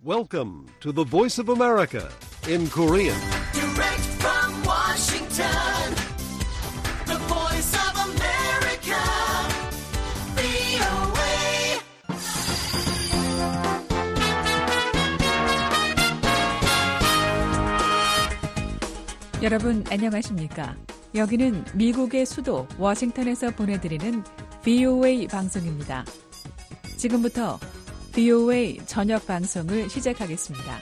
Welcome to the Voice of America in Korean. Direct from Washington, the Voice of America, VOA. 여러분 안녕하십니까? 여기는 미국의 수도 워싱턴에서 보내드리는 VOA 방송입니다. 지금부터 VOA 저녁 방송을 시작하겠습니다.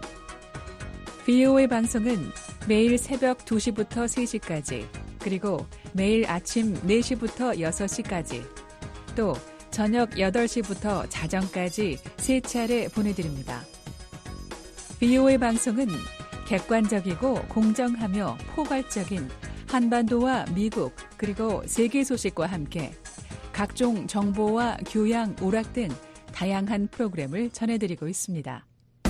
VOA 방송은 매일 새벽 2시부터 3시까지, 그리고 매일 아침 4시부터 6시까지, 또 저녁 8시부터 자정까지 3차례 보내드립니다. VOA 방송은 객관적이고 공정하며 포괄적인 한반도와 미국 그리고 세계 소식과 함께 각종 정보와 교양, 오락 등 다양한 프로그램을 전해드리고 있습니다.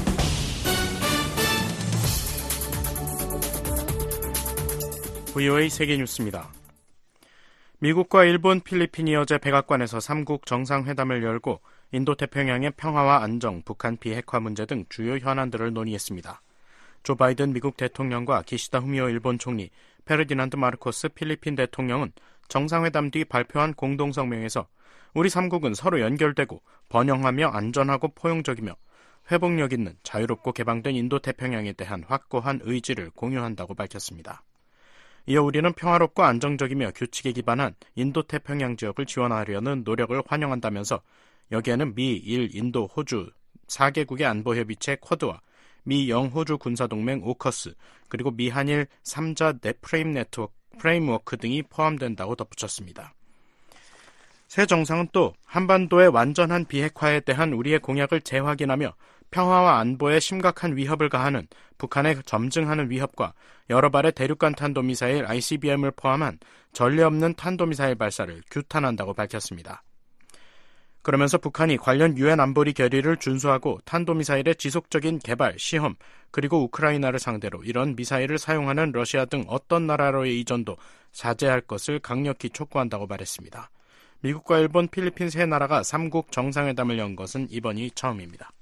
VOA 세계뉴스입니다. 미국과 일본, 필리핀이 어제 백악관에서 3국 정상회담을 열고 인도태평양의 평화와 안정, 북한 비핵화 문제 등 주요 현안들을 논의했습니다. 조 바이든 미국 대통령과 기시다 후미오 일본 총리, 페르디난드 마르코스 필리핀 대통령은 정상회담 뒤 발표한 공동성명에서 우리 3국은 서로 연결되고 번영하며 안전하고 포용적이며 회복력 있는 자유롭고 개방된 인도태평양에 대한 확고한 의지를 공유한다고 밝혔습니다. 이어 우리는 평화롭고 안정적이며 규칙에 기반한 인도태평양 지역을 지원하려는 노력을 환영한다면서 여기에는 미, 일, 인도, 호주 4개국의 안보협의체 쿼드와 미, 영, 호주 군사동맹 오커스, 그리고 미, 한일 3자 프레임워크 등이 포함된다고 덧붙였습니다. 새 정상은 또 한반도의 완전한 비핵화에 대한 우리의 공약을 재확인하며 평화와 안보에 심각한 위협을 가하는 북한에 점증하는 위협과 여러 발의 대륙간 탄도미사일 ICBM을 포함한 전례 없는 탄도미사일 발사를 규탄한다고 밝혔습니다. 그러면서 북한이 관련 유엔 안보리 결의를 준수하고 탄도미사일의 지속적인 개발, 시험, 그리고 우크라이나를 상대로 이런 미사일을 사용하는 러시아 등 어떤 나라로의 의존도 자제할 것을 강력히 촉구한다고 말했습니다. 미국과 일본, 필리핀 세 나라가 3국 정상회담을 연 것은 이번이 처음입니다.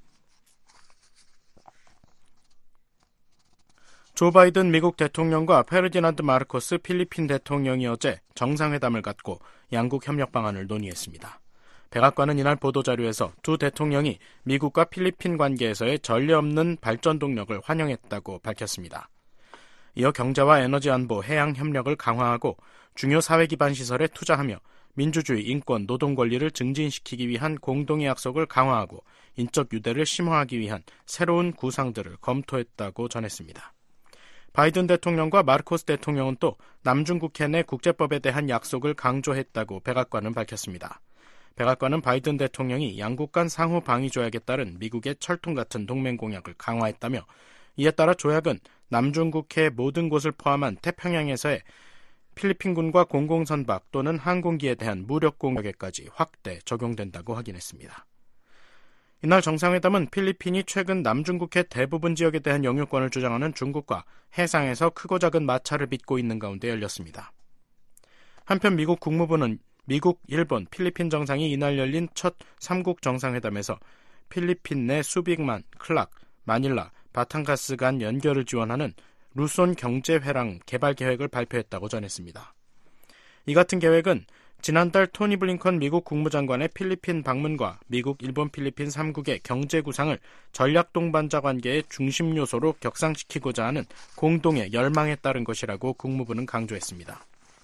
조 바이든 미국 대통령과 페르디난드 마르코스 필리핀 대통령이 어제 정상회담을 갖고 양국 협력 방안을 논의했습니다. 백악관은 이날 보도자료에서 두 대통령이 미국과 필리핀 관계에서의 전례 없는 발전 동력을 환영했다고 밝혔습니다. 이어 경제와 에너지 안보, 해양 협력을 강화하고 중요 사회 기반 시설에 투자하며 민주주의, 인권, 노동 권리를 증진시키기 위한 공동의 약속을 강화하고 인적 유대를 심화하기 위한 새로운 구상들을 검토했다고 전했습니다. 바이든 대통령과 마르코스 대통령은 또 남중국해 내 국제법에 대한 약속을 강조했다고 백악관은 밝혔습니다. 백악관은 바이든 대통령이 양국 간 상호 방위 조약에 따른 미국의 철통 같은 동맹 공약을 강화했다며 이에 따라 조약은 남중국해 모든 곳을 포함한 태평양에서의 필리핀군과 공공선박 또는 항공기에 대한 무력 공격에까지 확대 적용된다고 확인했습니다. 이날 정상회담은 필리핀이 최근 남중국해 대부분 지역에 대한 영유권을 주장하는 중국과 해상에서 크고 작은 마찰을 빚고 있는 가운데 열렸습니다. 한편 미국 국무부는 미국, 일본, 필리핀 정상이 이날 열린 첫 3국 정상회담에서 필리핀 내 수빅만, 클락, 마닐라, 바탕가스 간 연결을 지원하는 루손 경제회랑 개발 계획을 발표했다고 전했습니다. 이 같은 계획은 지난달 토니 블링컨 미국 국무장관의 필리핀 방문과 미국, 일본, 필리핀 3국의 경제 구상을 전략 동반자 관계의 중심 요소로 격상시키고자 하는 공동의 열망에 따른 것이라고 국무부는 강조했습니다.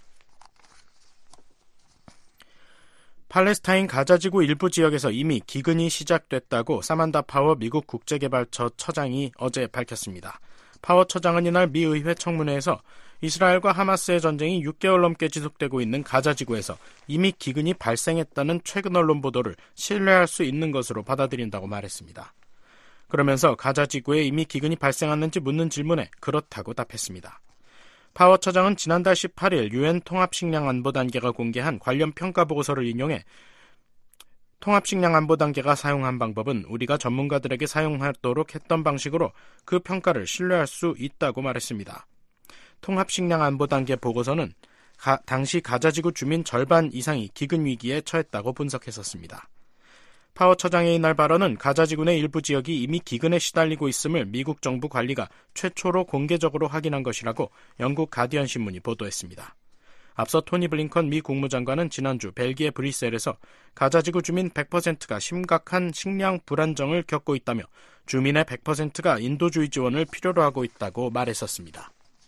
팔레스타인 가자지구 일부 지역에서 이미 기근이 시작됐다고 사만다 파워 미국 국제개발처 처장이 어제 밝혔습니다. 파워 처장은 이날 미 의회 청문회에서 이스라엘과 하마스의 전쟁이 6개월 넘게 지속되고 있는 가자지구에서 이미 기근이 발생했다는 최근 언론 보도를 신뢰할 수 있는 것으로 받아들인다고 말했습니다. 그러면서 가자지구에 이미 기근이 발생했는지 묻는 질문에 그렇다고 답했습니다. 파워 처장은 지난달 18일 유엔 통합식량안보단계가 공개한 관련 평가 보고서를 인용해 통합식량안보단계가 사용한 방법은 우리가 전문가들에게 사용하도록 했던 방식으로 그 평가를 신뢰할 수 있다고 말했습니다. 통합식량안보단계 보고서는 당시 가자지구 주민 절반 이상이 기근 위기에 처했다고 분석했었습니다. 파워 처장의 이날 발언은 가자지구의 일부 지역이 이미 기근에 시달리고 있음을 미국 정부 관리가 최초로 공개적으로 확인한 것이라고 영국 가디언 신문이 보도했습니다. 앞서 토니 블링컨 미 국무장관은 지난주 벨기에 브뤼셀에서 가자지구 주민 100%가 심각한 식량 불안정을 겪고 있다며 주민의 100%가 인도주의 지원을 필요로 하고 있다고 말했었습니다.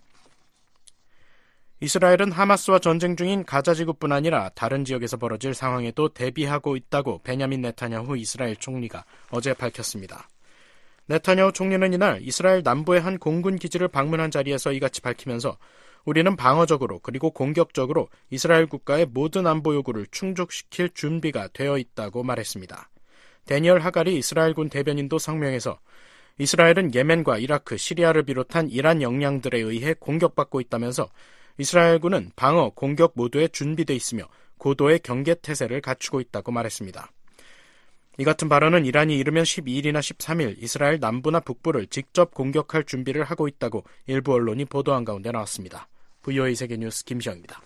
이스라엘은 하마스와 전쟁 중인 가자지구뿐 아니라 다른 지역에서 벌어질 상황에도 대비하고 있다고 베냐민 네타냐후 이스라엘 총리가 어제 밝혔습니다. 네타냐후 총리는 이날 이스라엘 남부의 한 공군 기지를 방문한 자리에서 이같이 밝히면서 우리는 방어적으로 그리고 공격적으로 이스라엘 국가의 모든 안보 요구를 충족시킬 준비가 되어 있다고 말했습니다. 데니얼 하갈이 이스라엘군 대변인도 성명에서 이스라엘은 예멘과 이라크, 시리아를 비롯한 이란 역량들에 의해 공격받고 있다면서 이스라엘군은 방어, 공격 모두에 준비돼 있으며 고도의 경계태세를 갖추고 있다고 말했습니다. 이 같은 발언은 이란이 이르면 12일이나 13일 이스라엘 남부나 북부를 직접 공격할 준비를 하고 있다고 일부 언론이 보도한 가운데 나왔습니다. VOA 세계뉴스 김시영입니다.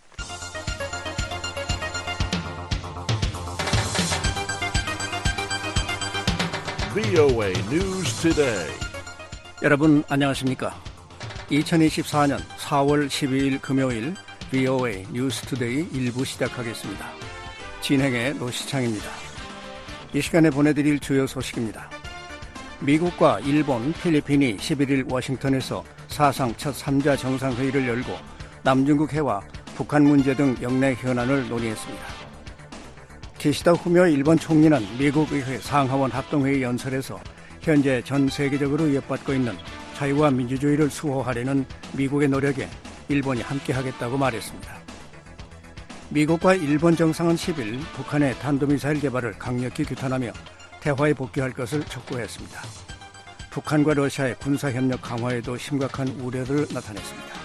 VOA News Today. 여러분 안녕하십니까? 2024년 4월 12일 금요일 VOA 뉴스 투데이 1부 시작하겠습니다. 진행의 노시창입니다. 이 시간에 보내드릴 주요 소식입니다. 미국과 일본, 필리핀이 11일 워싱턴에서 사상 첫 3자 정상회의를 열고 남중국 해와 북한 문제 등 영내 현안을 논의했습니다. 기시다 후미오 일본 총리는 미국 의회 상하원 합동회의 연설에서 현재 전 세계적으로 위협받고 있는 자유와 민주주의를 수호하려는 미국의 노력에 일본이 함께하겠다고 말했습니다. 미국과 일본 정상은 10일 북한의 탄도미사일 개발을 강력히 규탄하며 대화에 복귀할 것을 촉구했습니다. 북한과 러시아의 군사협력 강화에도 심각한 우려를 나타냈습니다.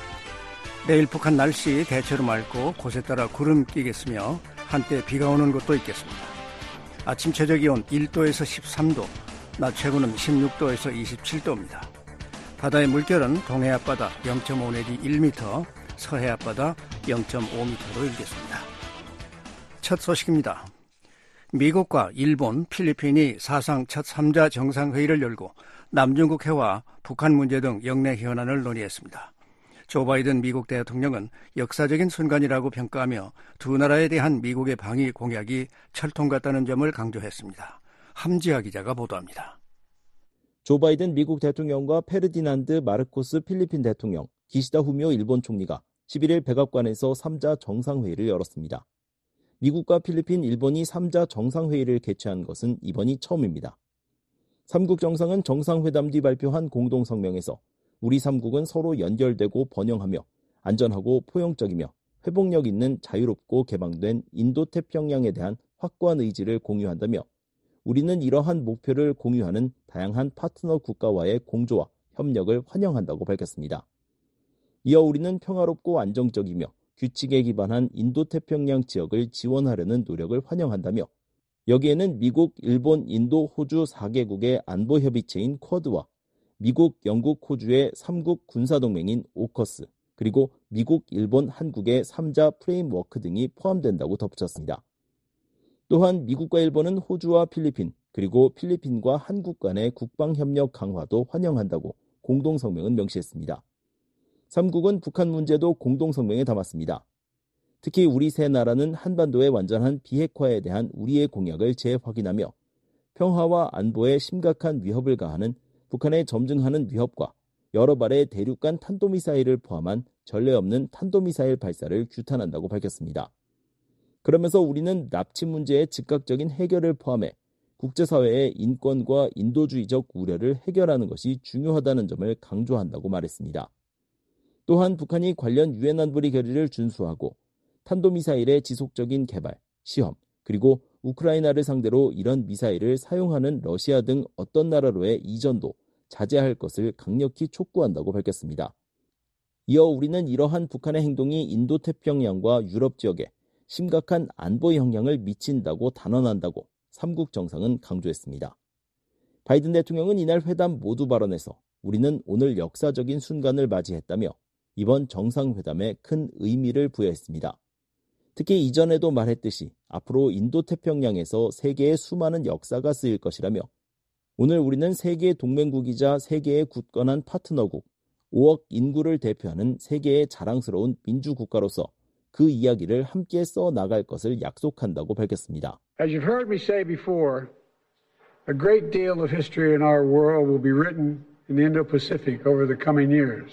내일 북한 날씨 대체로 맑고 곳에 따라 구름 끼겠으며 한때 비가 오는 곳도 있겠습니다. 아침 최저기온 1도에서 13도, 낮 최고는 16도에서 27도입니다. 바다의 물결은 동해 앞바다 0.5 내지 1m, 서해 앞바다 0.5m로 일겠습니다. 첫 소식입니다. 미국과 일본, 필리핀이 사상 첫 3자 정상회의를 열고 남중국 해와 북한 문제 등 영내 현안을 논의했습니다. 조 바이든 미국 대통령은 역사적인 순간이라고 평가하며 두 나라에 대한 미국의 방위 공약이 철통 같다는 점을 강조했습니다. 함지아 기자가 보도합니다. 조 바이든 미국 대통령과 페르디난드 마르코스 필리핀 대통령, 기시다 후미오 일본 총리가 11일 백악관에서 3자 정상회의를 열었습니다. 미국과 필리핀, 일본이 3자 정상회의를 개최한 것은 이번이 처음입니다. 3국 정상은 정상회담 뒤 발표한 공동성명에서 우리 3국은 서로 연결되고 번영하며 안전하고 포용적이며 회복력 있는 자유롭고 개방된 인도태평양에 대한 확고한 의지를 공유한다며 우리는 이러한 목표를 공유하는 다양한 파트너 국가와의 공조와 협력을 환영한다고 밝혔습니다. 이어 우리는 평화롭고 안정적이며 규칙에 기반한 인도태평양 지역을 지원하려는 노력을 환영한다며 여기에는 미국, 일본, 인도, 호주 4개국의 안보협의체인 쿼드와 미국, 영국, 호주의 3국 군사동맹인 오커스, 그리고 미국, 일본, 한국의 3자 프레임워크 등이 포함된다고 덧붙였습니다. 또한 미국과 일본은 호주와 필리핀, 그리고 필리핀과 한국 간의 국방협력 강화도 환영한다고 공동성명은 명시했습니다. 3국은 북한 문제도 공동성명에 담았습니다. 특히 우리 세 나라는 한반도의 완전한 비핵화에 대한 우리의 공약을 재확인하며 평화와 안보에 심각한 위협을 가하는 북한의 점증하는 위협과 여러 발의 대륙간 탄도미사일을 포함한 전례 없는 탄도미사일 발사를 규탄한다고 밝혔습니다. 그러면서 우리는 납치 문제의 즉각적인 해결을 포함해 국제사회의 인권과 인도주의적 우려를 해결하는 것이 중요하다는 점을 강조한다고 말했습니다. 또한 북한이 관련 유엔 안보리 결의를 준수하고 탄도미사일의 지속적인 개발, 시험, 그리고 우크라이나를 상대로 이런 미사일을 사용하는 러시아 등 어떤 나라로의 이전도 자제할 것을 강력히 촉구한다고 밝혔습니다. 이어 우리는 이러한 북한의 행동이 인도태평양과 유럽 지역에 심각한 안보 영향을 미친다고 단언한다고 3국 정상은 강조했습니다. 바이든 대통령은 이날 회담 모두 발언에서 우리는 오늘 역사적인 순간을 맞이했다며 이번 정상회담에 큰 의미를 부여했습니다. 특히 이전에도 말했듯이 앞으로 인도태평양에서 세계의 수많은 역사가 쓰일 것이라며 오늘 우리는 세계의 동맹국이자 세계의 굳건한 파트너국, 5억 인구를 대표하는 세계의 자랑스러운 민주국가로서 그 이야기를 함께 써나갈 것을 약속한다고 밝혔습니다. As you've heard me say before, a great deal of history in our world will be written in the Indo-Pacific over the coming years.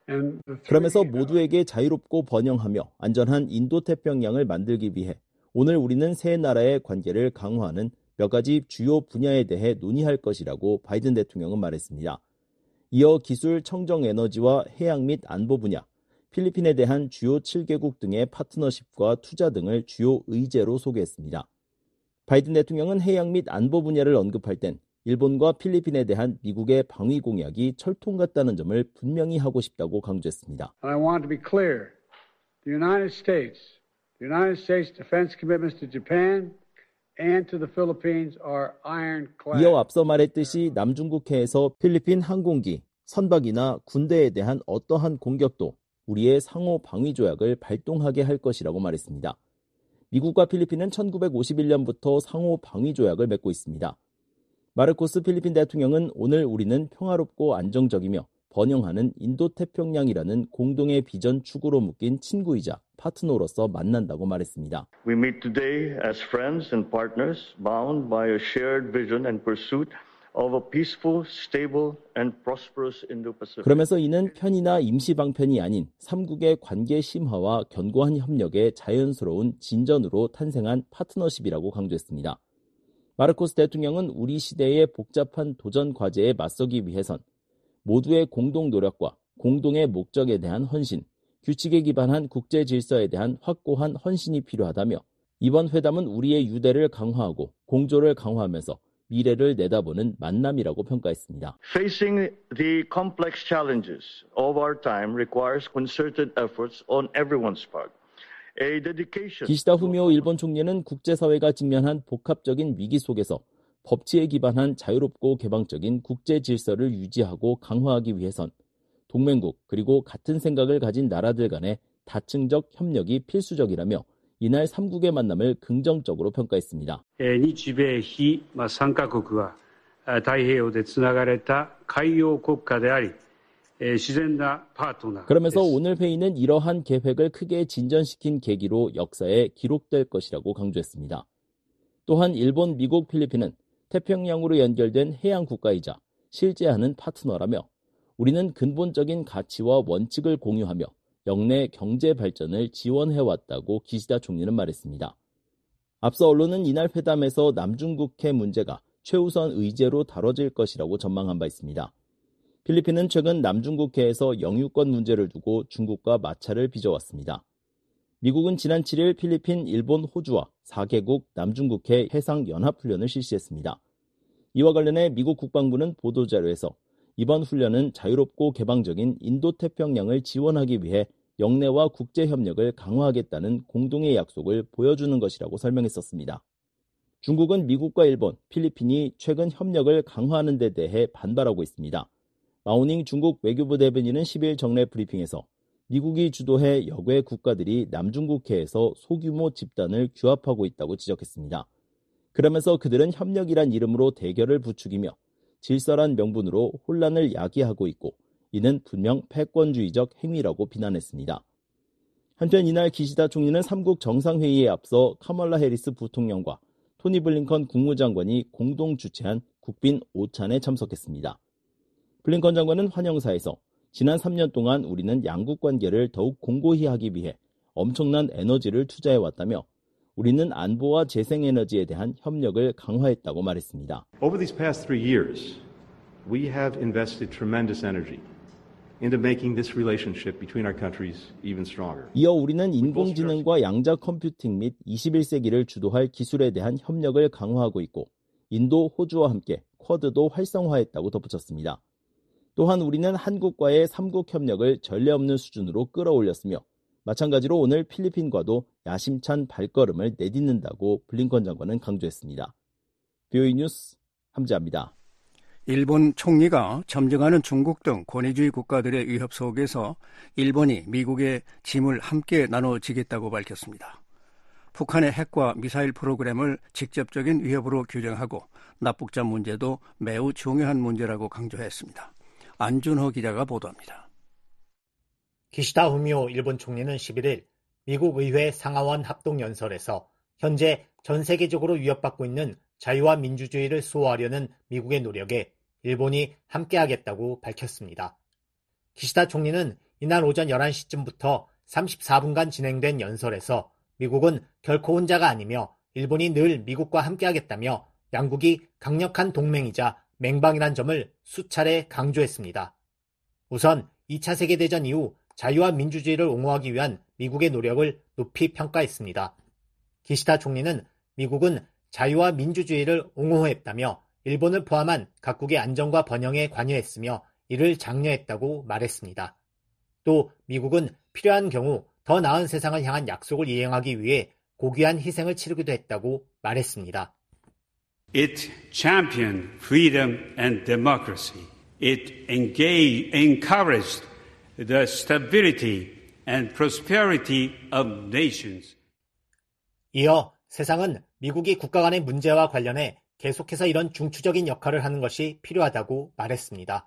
그러면서 모두에게 자유롭고 번영하며 안전한 인도태평양을 만들기 위해 오늘 우리는 세 나라의 관계를 강화하는 몇 가지 주요 분야에 대해 논의할 것이라고 바이든 대통령은 말했습니다. 이어 기술, 청정에너지와 해양 및 안보 분야, 필리핀에 대한 주요 7개국 등의 파트너십과 투자 등을 주요 의제로 소개했습니다. 바이든 대통령은 해양 및 안보 분야를 언급할 땐 일본과 필리핀에 대한 미국의 방위 공약이 철통 같다는 점을 분명히 하고 싶다고 강조했습니다. I want to be clear. The United States defense commitments to Japan and to the Philippines are ironclad. 이어 앞서 말했듯이 남중국해에서 필리핀 항공기, 선박이나 군대에 대한 어떠한 공격도 우리의 상호 방위 조약을 발동하게 할 것이라고 말했습니다. 미국과 필리핀은 1951년부터 상호 방위 조약을 맺고 있습니다. 마르코스 필리핀 대통령은 오늘 우리는 평화롭고 안정적이며 번영하는 인도태평양이라는 공동의 비전 축으로 묶인 친구이자 파트너로서 만난다고 말했습니다. We meet today as friends and partners bound by a shared vision and pursuit of a peaceful, stable and prosperous Indo-Pacific. 그러면서 이는 편이나 임시 방편이 아닌 3국의 관계 심화와 견고한 협력의 자연스러운 진전으로 탄생한 파트너십이라고 강조했습니다. 마르코스 대통령은 우리 시대의 복잡한 도전 과제에 맞서기 위해선 모두의 공동 노력과 공동의 목적에 대한 헌신, 규칙에 기반한 국제 질서에 대한 확고한 헌신이 필요하다며 이번 회담은 우리의 유대를 강화하고 공조를 강화하면서 미래를 내다보는 만남이라고 평가했습니다. Facing the complex challenges of our time requires concerted efforts on everyone's part. 기시다 후미오 일본 총리는 국제사회가 직면한 복합적인 위기 속에서 법치에 기반한 자유롭고 개방적인 국제 질서를 유지하고 강화하기 위해선 동맹국 그리고 같은 생각을 가진 나라들 간의 다층적 협력이 필수적이라며 이날 3국의 만남을 긍정적으로 평가했습니다. 日米非3カ国は太平洋でつながれた海洋国家であり 그러면서 오늘 회의는 이러한 계획을 크게 진전시킨 계기로 역사에 기록될 것이라고 강조했습니다. 또한 일본, 미국, 필리핀은 태평양으로 연결된 해양 국가이자 실제하는 파트너라며 우리는 근본적인 가치와 원칙을 공유하며 영내 경제 발전을 지원해왔다고 기시다 총리는 말했습니다. 앞서 언론은 이날 회담에서 남중국해 문제가 최우선 의제로 다뤄질 것이라고 전망한 바 있습니다. 필리핀은 최근 남중국해에서 영유권 문제를 두고 중국과 마찰을 빚어왔습니다. 미국은 지난 7일 필리핀, 일본, 호주와 4개국 남중국해 해상연합훈련을 실시했습니다. 이와 관련해 미국 국방부는 보도자료에서 이번 훈련은 자유롭고 개방적인 인도태평양을 지원하기 위해 영내와 국제협력을 강화하겠다는 공동의 약속을 보여주는 것이라고 설명했었습니다. 중국은 미국과 일본, 필리핀이 최근 협력을 강화하는 데 대해 반발하고 있습니다. 마오닝 중국 외교부 대변인은 10일 정례 브리핑에서 미국이 주도해 여괴 국가들이 남중국해에서 소규모 집단을 규합하고 있다고 지적했습니다. 그러면서 그들은 협력이란 이름으로 대결을 부추기며 질서란 명분으로 혼란을 야기하고 있고 이는 분명 패권주의적 행위라고 비난했습니다. 한편 이날 기시다 총리는 3국 정상회의에 앞서 카멀라 해리스 부통령과 토니 블링컨 국무장관이 공동 주최한 국빈 오찬에 참석했습니다. 블링컨 장관은 환영사에서 지난 3년 동안 우리는 양국 관계를 더욱 공고히 하기 위해 엄청난 에너지를 투자해왔다며 우리는 안보와 재생에너지에 대한 협력을 강화했다고 말했습니다. Over these past 3 years, we have invested tremendous energy into making this relationship between our countries even stronger. 이어 우리는 인공지능과 양자 컴퓨팅 및 21세기를 주도할 기술에 대한 협력을 강화하고 있고 인도, 호주와 함께 쿼드도 활성화했다고 덧붙였습니다. 또한 우리는 한국과의 3국 협력을 전례 없는 수준으로 끌어올렸으며 마찬가지로 오늘 필리핀과도 야심찬 발걸음을 내딛는다고 블링컨 장관은 강조했습니다. BOE 뉴스 함지아입니다. 일본 총리가 점증하는 중국 등 권위주의 국가들의 위협 속에서 일본이 미국의 짐을 함께 나눠지겠다고 밝혔습니다. 북한의 핵과 미사일 프로그램을 직접적인 위협으로 규정하고 납북자 문제도 매우 중요한 문제라고 강조했습니다. 안준호 기자가 보도합니다. 기시다 후미오 일본 총리는 11일 미국 의회 상하원 합동연설에서 현재 전 세계적으로 위협받고 있는 자유와 민주주의를 수호하려는 미국의 노력에 일본이 함께하겠다고 밝혔습니다. 기시다 총리는 이날 오전 11시쯤부터 34분간 진행된 연설에서 미국은 결코 혼자가 아니며 일본이 늘 미국과 함께하겠다며 양국이 강력한 동맹이자 맹방이란 점을 수차례 강조했습니다. 우선 2차 세계대전 이후 자유와 민주주의를 옹호하기 위한 미국의 노력을 높이 평가했습니다. 기시다 총리는 미국은 자유와 민주주의를 옹호했다며 일본을 포함한 각국의 안정과 번영에 관여했으며 이를 장려했다고 말했습니다. 또 미국은 필요한 경우 더 나은 세상을 향한 약속을 이행하기 위해 고귀한 희생을 치르기도 했다고 말했습니다. It championed freedom and democracy. It encouraged the stability and prosperity of nations. 이어 세상은 미국이 국가 간의 문제와 관련해 계속해서 이런 중추적인 역할을 하는 것이 필요하다고 말했습니다.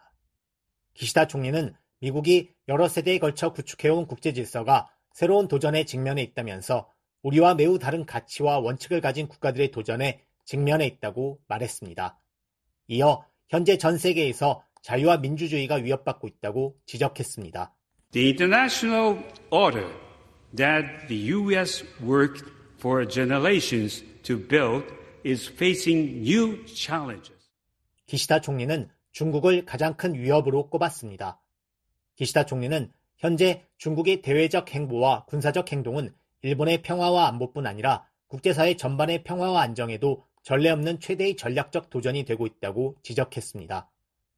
기시다 총리는 미국이 여러 세대에 걸쳐 구축해온 국제 질서가 새로운 도전에 직면해 있다면서 우리와 매우 다른 가치와 원칙을 가진 국가들의 도전에 직면해 있다고 말했습니다. 이어 현재 전 세계에서 자유와 민주주의가 위협받고 있다고 지적했습니다. The international order that the U.S. worked for generations to build is facing new challenges. 기시다 총리는 중국을 가장 큰 위협으로 꼽았습니다. 기시다 총리는 현재 중국의 대외적 행보와 군사적 행동은 일본의 평화와 안보뿐 아니라 국제사회 전반의 평화와 안정에도 전례 없는 최대의 전략적 도전이 되고 있다고 지적했습니다.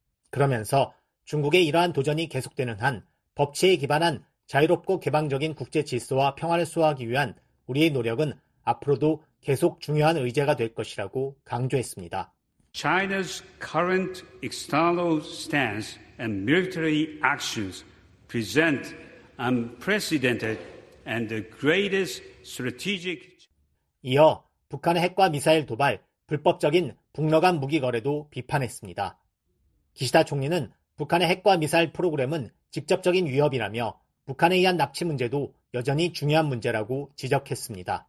그러면서 중국의 이러한 도전이 계속되는 한 법치에 기반한 자유롭고 개방적인 국제 질서와 평화를 수호하기 위한 우리의 노력은 앞으로도 계속 중요한 의제가 될 것이라고 강조했습니다. China's current external stance and military actions present unprecedented and the greatest strategic. 이어 북한의 핵과 미사일 도발, 불법적인 북러 간 무기 거래도 비판했습니다. 기시다 총리는 북한의 핵과 미사일 프로그램은 직접적인 위협이라며 북한에 의한 납치 문제도 여전히 중요한 문제라고 지적했습니다.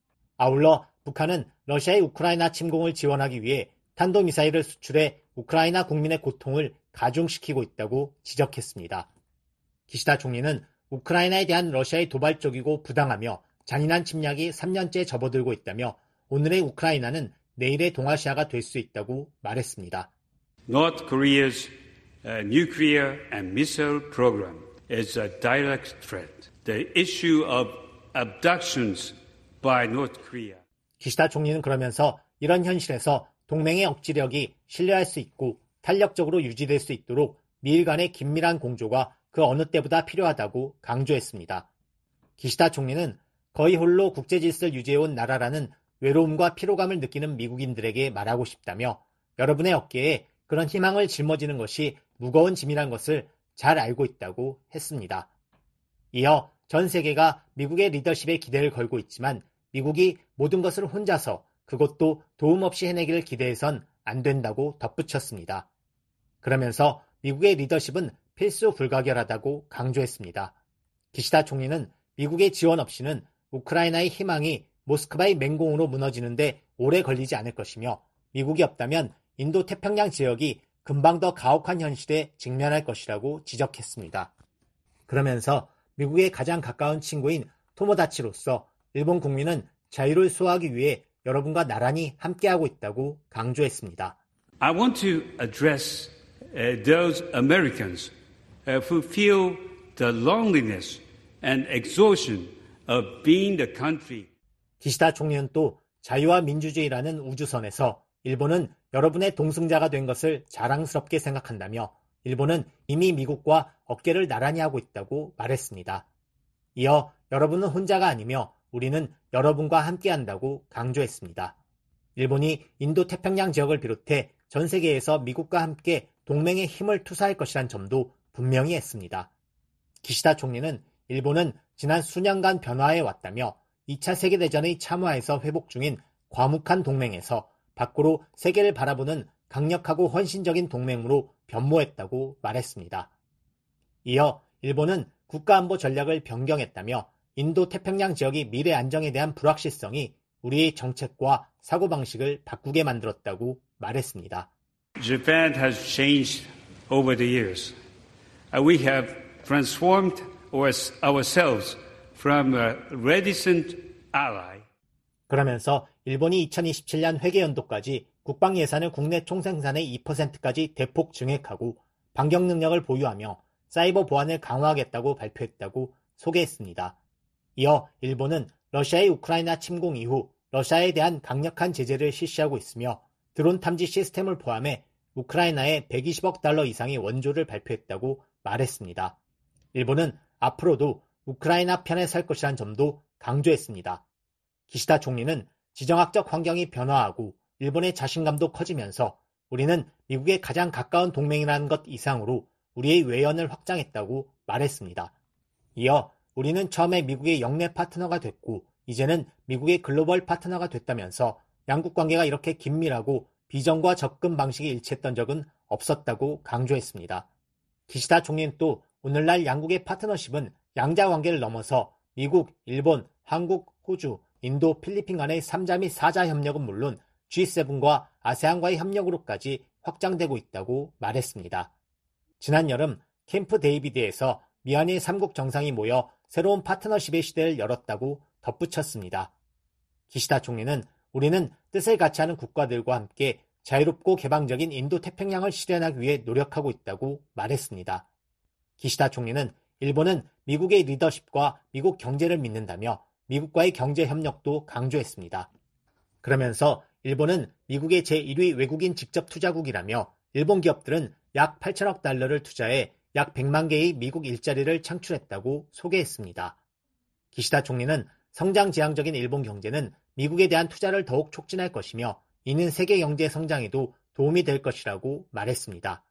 아울러 북한은 러시아의 우크라이나 침공을 지원하기 위해 탄도미사일을 수출해 우크라이나 국민의 고통을 가중시키고 있다고 지적했습니다. 기시다 총리는 우크라이나에 대한 러시아의 도발적이고 부당하며 잔인한 침략이 3년째 접어들고 있다며 오늘의 우크라이나는 내일의 동아시아가 될 수 있다고 말했습니다. North Korea's nuclear and missile program is a direct threat. The issue of abductions by North Korea. 기시다 총리는 그러면서 이런 현실에서 동맹의 억지력이 신뢰할 수 있고 탄력적으로 유지될 수 있도록 미일 간의 긴밀한 공조가 그 어느 때보다 필요하다고 강조했습니다. 기시다 총리는 거의 홀로 국제 질서를 유지해온 나라라는 외로움과 피로감을 느끼는 미국인들에게 말하고 싶다며 여러분의 어깨에 그런 희망을 짊어지는 것이 무거운 짐이란 것을 잘 알고 있다고 했습니다. 이어 전 세계가 미국의 리더십에 기대를 걸고 있지만 미국이 모든 것을 혼자서 그것도 도움 없이 해내기를 기대해선 안 된다고 덧붙였습니다. 그러면서 미국의 리더십은 필수 불가결하다고 강조했습니다. 기시다 총리는 미국의 지원 없이는 우크라이나의 희망이 모스크바의 맹공으로 무너지는데 오래 걸리지 않을 것이며 미국이 없다면 인도 태평양 지역이 금방 더 가혹한 현실에 직면할 것이라고 지적했습니다. 그러면서 미국의 가장 가까운 친구인 토모다치로서 일본 국민은 자유를 수호하기 위해 여러분과 나란히 함께하고 있다고 강조했습니다. I want to address those Americans who feel the loneliness and exhaustion of being the country. 기시다 총리는 또 자유와 민주주의라는 우주선에서 일본은 여러분의 동승자가 된 것을 자랑스럽게 생각한다며 일본은 이미 미국과 어깨를 나란히 하고 있다고 말했습니다. 이어 여러분은 혼자가 아니며 우리는 여러분과 함께한다고 강조했습니다. 일본이 인도 태평양 지역을 비롯해 전 세계에서 미국과 함께 동맹의 힘을 투사할 것이란 점도 분명히 했습니다. 기시다 총리는 일본은 지난 수년간 변화해 왔다며 2차 세계대전의 참화에서 회복 중인 과묵한 동맹에서 밖으로 세계를 바라보는 강력하고 헌신적인 동맹으로 변모했다고 말했습니다. 이어 일본은 국가안보 전략을 변경했다며 인도-태평양 지역의 미래 안정에 대한 불확실성이 우리의 정책과 사고방식을 바꾸게 만들었다고 말했습니다. Japan has changed over the years. We have transformed ourselves from a reticent ally. 그러면서 일본이 2027년 회계연도까지 국방 예산을 국내 총생산의 2%까지 대폭 증액하고 반격 능력을 보유하며 사이버 보안을 강화하겠다고 발표했다고 소개했습니다. 이어 일본은 러시아의 우크라이나 침공 이후 러시아에 대한 강력한 제재를 실시하고 있으며 드론 탐지 시스템을 포함해 우크라이나에 120억 달러 이상의 원조를 발표했다고 말했습니다. 일본은 앞으로도 우크라이나 편에 설 것이라는 점도 강조했습니다. 기시다 총리는 지정학적 환경이 변화하고 일본의 자신감도 커지면서 우리는 미국의 가장 가까운 동맹이라는 것 이상으로 우리의 외연을 확장했다고 말했습니다. 이어 우리는 처음에 미국의 영내 파트너가 됐고 이제는 미국의 글로벌 파트너가 됐다면서 양국 관계가 이렇게 긴밀하고 비전과 접근 방식이 일치했던 적은 없었다고 강조했습니다. 기시다 총리는 또 오늘날 양국의 파트너십은 양자 관계를 넘어서 미국, 일본, 한국, 호주, 인도, 필리핀 간의 3자 및 4자 협력은 물론 G7과 아세안과의 협력으로까지 확장되고 있다고 말했습니다. 지난 여름 캠프 데이비드에서 미한일 3국 정상이 모여 새로운 파트너십의 시대를 열었다고 덧붙였습니다. 기시다 총리는 우리는 뜻을 같이 하는 국가들과 함께 자유롭고 개방적인 인도태평양을 실현하기 위해 노력하고 있다고 말했습니다. 기시다 총리는 일본은 미국의 리더십과 미국 경제를 믿는다며 미국과의 경제 협력도 강조했습니다. 그러면서 일본은 미국의 제1위 외국인 직접 투자국이라며 일본 기업들은 약 8천억 달러를 투자해 약 100만 개의 미국 일자리를 창출했다고 소개했습니다. 기시다 총리는 성장 지향적인 일본 경제는 미국에 대한 투자를 더욱 촉진할 것이며 이는 세계 경제 성장에도 도움이 될 것이라고 말했습니다.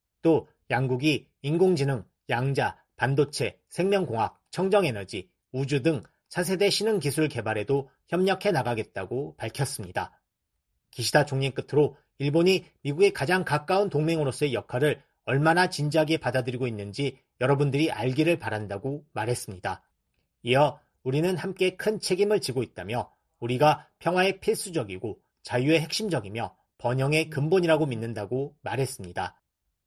또 양국이 인공지능, 양자, 반도체, 생명공학, 청정에너지, 우주 등 차세대 신흥 기술 개발에도 협력해 나가겠다고 밝혔습니다. 기시다 총리 끝으로 일본이 미국의 가장 가까운 동맹으로서의 역할을 얼마나 진지하게 받아들이고 있는지 여러분들이 알기를 바란다고 말했습니다. 이어 우리는 함께 큰 책임을 지고 있다며 우리가 평화의 필수적이고 자유의 핵심적이며 번영의 근본이라고 믿는다고 말했습니다.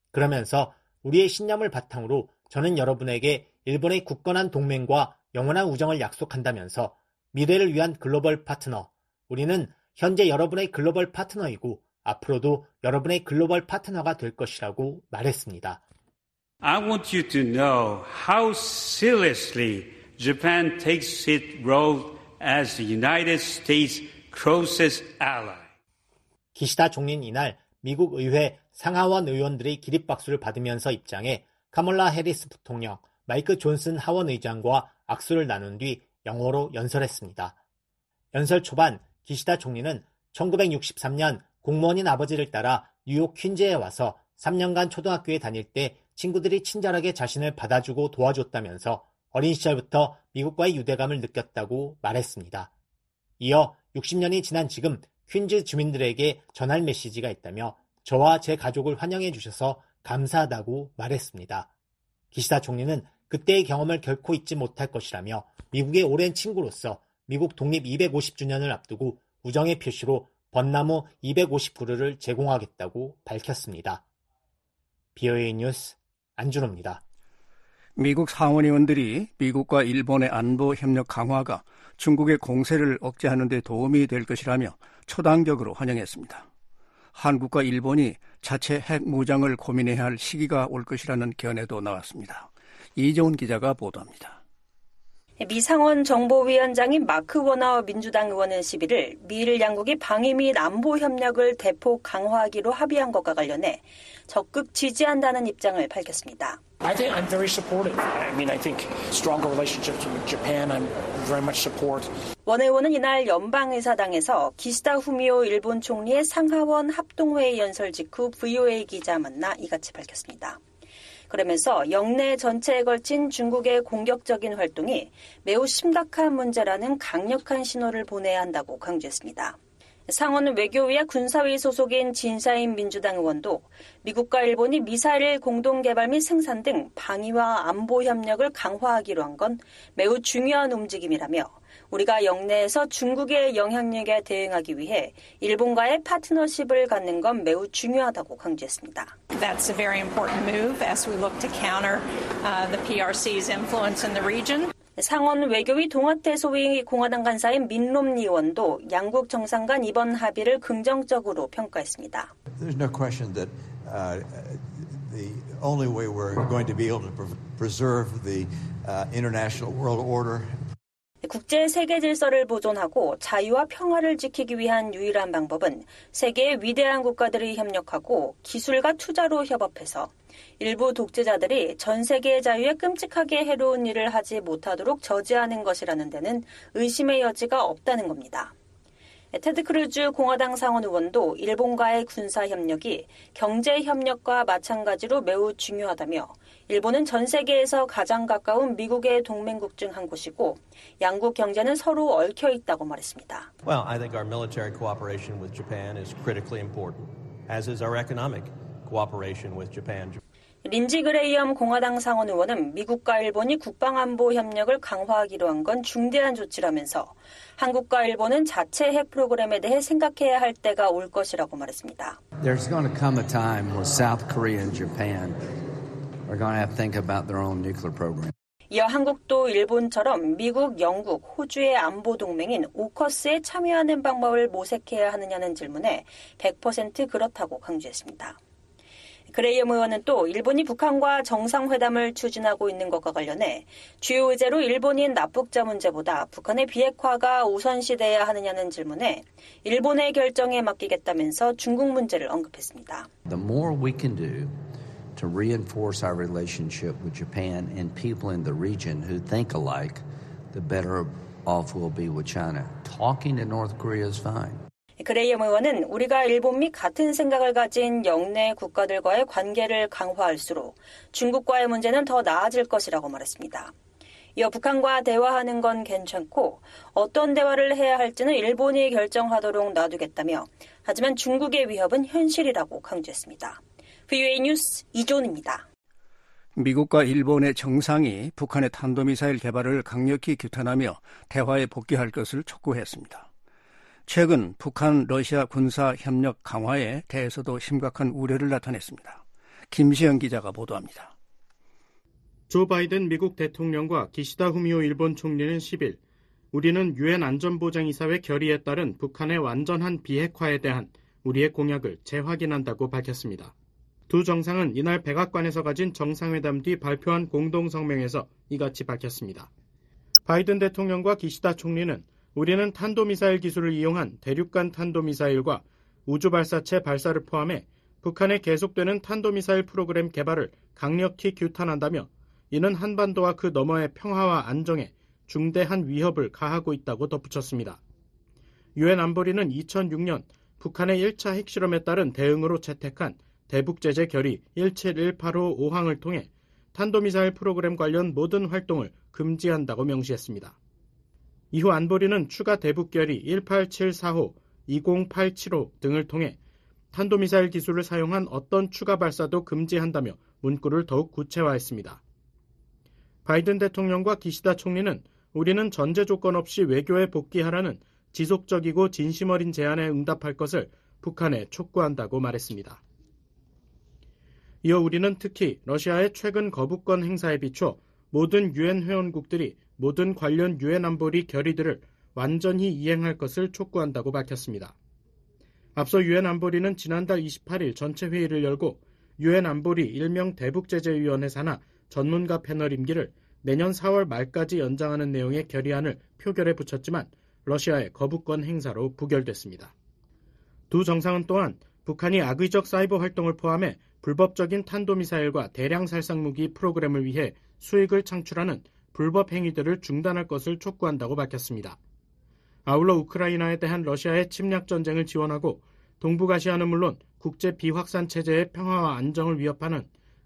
그러면서 우리의 신념을 바탕으로 저는 여러분에게 일본의 굳건한 동맹과 영원한 우정을 약속한다면서 미래를 위한 글로벌 파트너, 우리는 현재 여러분의 글로벌 파트너이고 앞으로도 여러분의 글로벌 파트너가 될 것이라고 말했습니다. I want you to know how seriously Japan takes its role as the United States' closest ally. 기시다 총리는 이날 미국 의회 상하원 의원들의 기립박수를 받으면서 입장해 카멀라 해리스 부통령, 마이크 존슨 하원 의장과 악수를 나눈 뒤 영어로 연설했습니다. 연설 초반 기시다 총리는 1963년 공무원인 아버지를 따라 뉴욕 퀸즈에 와서 3년간 초등학교에 다닐 때 친구들이 친절하게 자신을 받아주고 도와줬다면서 어린 시절부터 미국과의 유대감을 느꼈다고 말했습니다. 이어 60년이 지난 지금 퀸즈 주민들에게 전할 메시지가 있다며 저와 제 가족을 환영해 주셔서 감사하다고 말했습니다. 기시다 총리는 그때의 경험을 결코 잊지 못할 것이라며 미국의 오랜 친구로서 미국 독립 250주년을 앞두고 우정의 표시로 벚나무 250그루를 제공하겠다고 밝혔습니다. BOA 뉴스 안준호입니다. 미국 상원의원들이 미국과 일본의 안보 협력 강화가 중국의 공세를 억제하는 데 도움이 될 것이라며 초당적으로 환영했습니다. 한국과 일본이 자체 핵 무장을 고민해야 할 시기가 올 것이라는 견해도 나왔습니다. 이재훈 기자가 보도합니다. 미 상원 정보위원장인 마크 워너 민주당 의원은 11일 미일 양국이 방위 및 안보 협력을 대폭 강화하기로 합의한 것과 관련해 적극 지지한다는 입장을 밝혔습니다. I think I'm very supportive. I think stronger relationships with Japan, I'm very much support. 원 의원은 이날 연방의사당에서 기시다 후미오 일본 총리의 상하원 합동회의 연설 직후 VOA 기자 만나 이같이 밝혔습니다. 그러면서 영내 전체에 걸친 중국의 공격적인 활동이 매우 심각한 문제라는 강력한 신호를 보내야 한다고 강조했습니다. 상원 외교위와 군사위 소속인 진샤인 민주당 의원도 미국과 일본이 미사일 공동개발 및 생산 등 방위와 안보 협력을 강화하기로 한 건 매우 중요한 움직임이라며 우리가 영내에서 중국의 영향력에 대응하기 위해 일본과의 파트너십을 갖는 건 매우 중요하다고 강조했습니다. That's a very important move as we look to counter the PRC's influence in the region. 상원 외교위 동아태 소위 공화당 간사인 민롬니 의원도 양국 정상 간 이번 합의를 긍정적으로 평가했습니다. There's no question that the only way we're going to be able to preserve the international world order. 국제 세계 질서를 보존하고 자유와 평화를 지키기 위한 유일한 방법은 세계의 위대한 국가들이 협력하고 기술과 투자로 협업해서 일부 독재자들이 전 세계의 자유에 끔찍하게 해로운 일을 하지 못하도록 저지하는 것이라는 데는 의심의 여지가 없다는 겁니다. 테드 크루즈 공화당 상원 의원도 일본과의 군사 협력이 경제 협력과 마찬가지로 매우 중요하다며 일본은 전 세계에서 가장 가까운 미국의 동맹국 중 한 곳이고 양국 경제는 서로 얽혀 있다고 말했습니다. Well, I think our military cooperation with Japan is critically important, as is our economic cooperation with Japan. 린지 그레이엄 공화당 상원 의원은 미국과 일본이 국방안보 협력을 강화하기로 한 건 중대한 조치라면서 한국과 일본은 자체 핵 프로그램에 대해 생각해야 할 때가 올 것이라고 말했습니다. There's going to come a time where South Korea and Japan are going to have to think about their own nuclear program. 이어 한국도 일본처럼 미국, 영국, 호주의 안보 동맹인 오커스에 참여하는 방법을 모색해야 하느냐는 질문에 100% 그렇다고 강조했습니다. 그레이엄 의원은 또 일본이 북한과 정상회담을 추진하고 있는 것과 관련해 주요 의제로 일본인 납북자 문제보다 북한의 비핵화가 우선시돼야 하느냐는 질문에 일본의 결정에 맡기겠다면서 중국 문제를 언급했습니다. The more we can do to reinforce our relationship with Japan and people in the region who think alike, the better off we'll be with China. Talking to North Korea is fine. 그레이엄 의원은 우리가 일본 및 같은 생각을 가진 영내 국가들과의 관계를 강화할수록 중국과의 문제는 더 나아질 것이라고 말했습니다. 이어 북한과 대화하는 건 괜찮고 어떤 대화를 해야 할지는 일본이 결정하도록 놔두겠다며 하지만 중국의 위협은 현실이라고 강조했습니다. VOA 뉴스 이존입니다. 미국과 일본의 정상이 북한의 탄도미사일 개발을 강력히 규탄하며 대화에 복귀할 것을 촉구했습니다. 최근 북한 러시아 군사 협력 강화에 대해서도 심각한 우려를 나타냈습니다. 김시영 기자가 보도합니다. 조 바이든 미국 대통령과 기시다 후미오 일본 총리는 10일 우리는 유엔 안전보장이사회 결의에 따른 북한의 완전한 비핵화에 대한 우리의 공약을 재확인한다고 밝혔습니다. 두 정상은 이날 백악관에서 가진 정상회담 뒤 발표한 공동성명에서 이같이 밝혔습니다. 바이든 대통령과 기시다 총리는 우리는 탄도미사일 기술을 이용한 대륙간 탄도미사일과 우주발사체 발사를 포함해 북한의 계속되는 탄도미사일 프로그램 개발을 강력히 규탄한다며 이는 한반도와 그 너머의 평화와 안정에 중대한 위협을 가하고 있다고 덧붙였습니다. 유엔 안보리는 2006년 북한의 1차 핵실험에 따른 대응으로 채택한 대북제재 결의 171855항을 통해 탄도미사일 프로그램 관련 모든 활동을 금지한다고 명시했습니다. 이후 안보리는 추가 대북결의 1874호, 20875 등을 통해 탄도미사일 기술을 사용한 어떤 추가 발사도 금지한다며 문구를 더욱 구체화했습니다. 바이든 대통령과 기시다 총리는 우리는 전제 조건 없이 외교에 복귀하라는 지속적이고 진심 어린 제안에 응답할 것을 북한에 촉구한다고 말했습니다. 이어 우리는 특히 러시아의 최근 거부권 행사에 비춰 모든 유엔 회원국들이 모든 관련 유엔 안보리 결의들을 완전히 이행할 것을 촉구한다고 밝혔습니다. 앞서 유엔 안보리는 지난달 28일 전체 회의를 열고 유엔 안보리 일명 대북제재위원회 산하 전문가 패널 임기를 내년 4월 말까지 연장하는 내용의 결의안을 표결에 붙였지만 러시아의 거부권 행사로 부결됐습니다. 두 정상은 또한 북한이 악의적 사이버 활동을 포함해 불법적인 탄도미사일과 대량 살상무기 프로그램을 위해 수익을 창출하는 불법 행위들을 중단할 것을 촉구한다고 밝혔습니다. 아울러 우크라이나에 대한 러시아의 침략 전쟁을 지원하고 동북아시아는 물론 국제 비확산 체제의 평화와 안정을 위협하는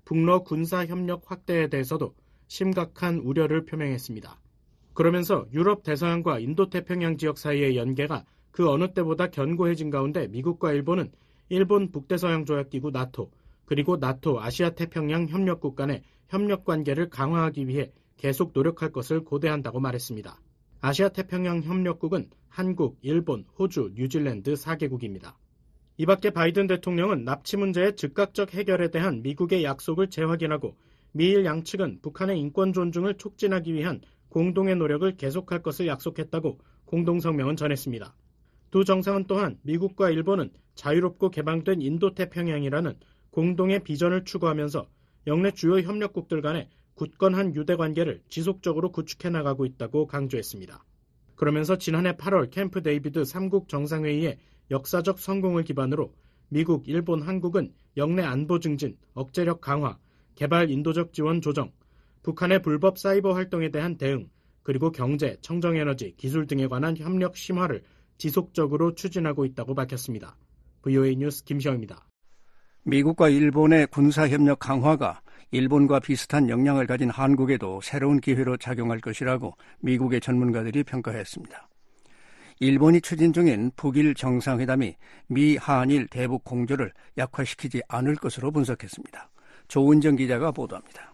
북러 군사협력 확대에 대해서도 심각한 우려를 표명했습니다. 그러면서 유럽 대서양과 인도태평양 지역 사이의 연계가 그 어느 때보다 견고해진 가운데 미국과 일본은 일본 북대서양조약기구 나토, 그리고 나토 아시아태평양 협력국 간의 협력 관계를 강화하기 위해 계속 노력할 것을 고대한다고 말했습니다. 아시아태평양 협력국은 한국, 일본, 호주, 뉴질랜드 4개국입니다. 이 밖에 바이든 대통령은 납치 문제의 즉각적 해결에 대한 미국의 약속을 재확인하고 미일 양측은 북한의 인권 존중을 촉진하기 위한 공동의 노력을 계속할 것을 약속했다고 공동성명은 전했습니다. 두 정상은 또한 미국과 일본은 자유롭고 개방된 인도태평양이라는 공동의 비전을 추구하면서 영내 주요 협력국들 간의 굳건한 유대관계를 지속적으로 구축해 나가고 있다고 강조했습니다. 그러면서 지난해 8월 캠프 데이비드 3국 정상회의의 역사적 성공을 기반으로 미국, 일본, 한국은 영내 안보 증진, 억제력 강화, 개발 인도적 지원 조정, 북한의 불법 사이버 활동에 대한 대응, 그리고 경제, 청정에너지, 기술 등에 관한 협력 심화를 지속적으로 추진하고 있다고 밝혔습니다. VOA 뉴스 김시영입니다. 미국과 일본의 군사협력 강화가 일본과 비슷한 역량을 가진 한국에도 새로운 기회로 작용할 것이라고 미국의 전문가들이 평가했습니다. 일본이 추진 중인 북일 정상회담이 미, 한일 대북 공조를 약화시키지 않을 것으로 분석했습니다. 조은정 기자가 보도합니다.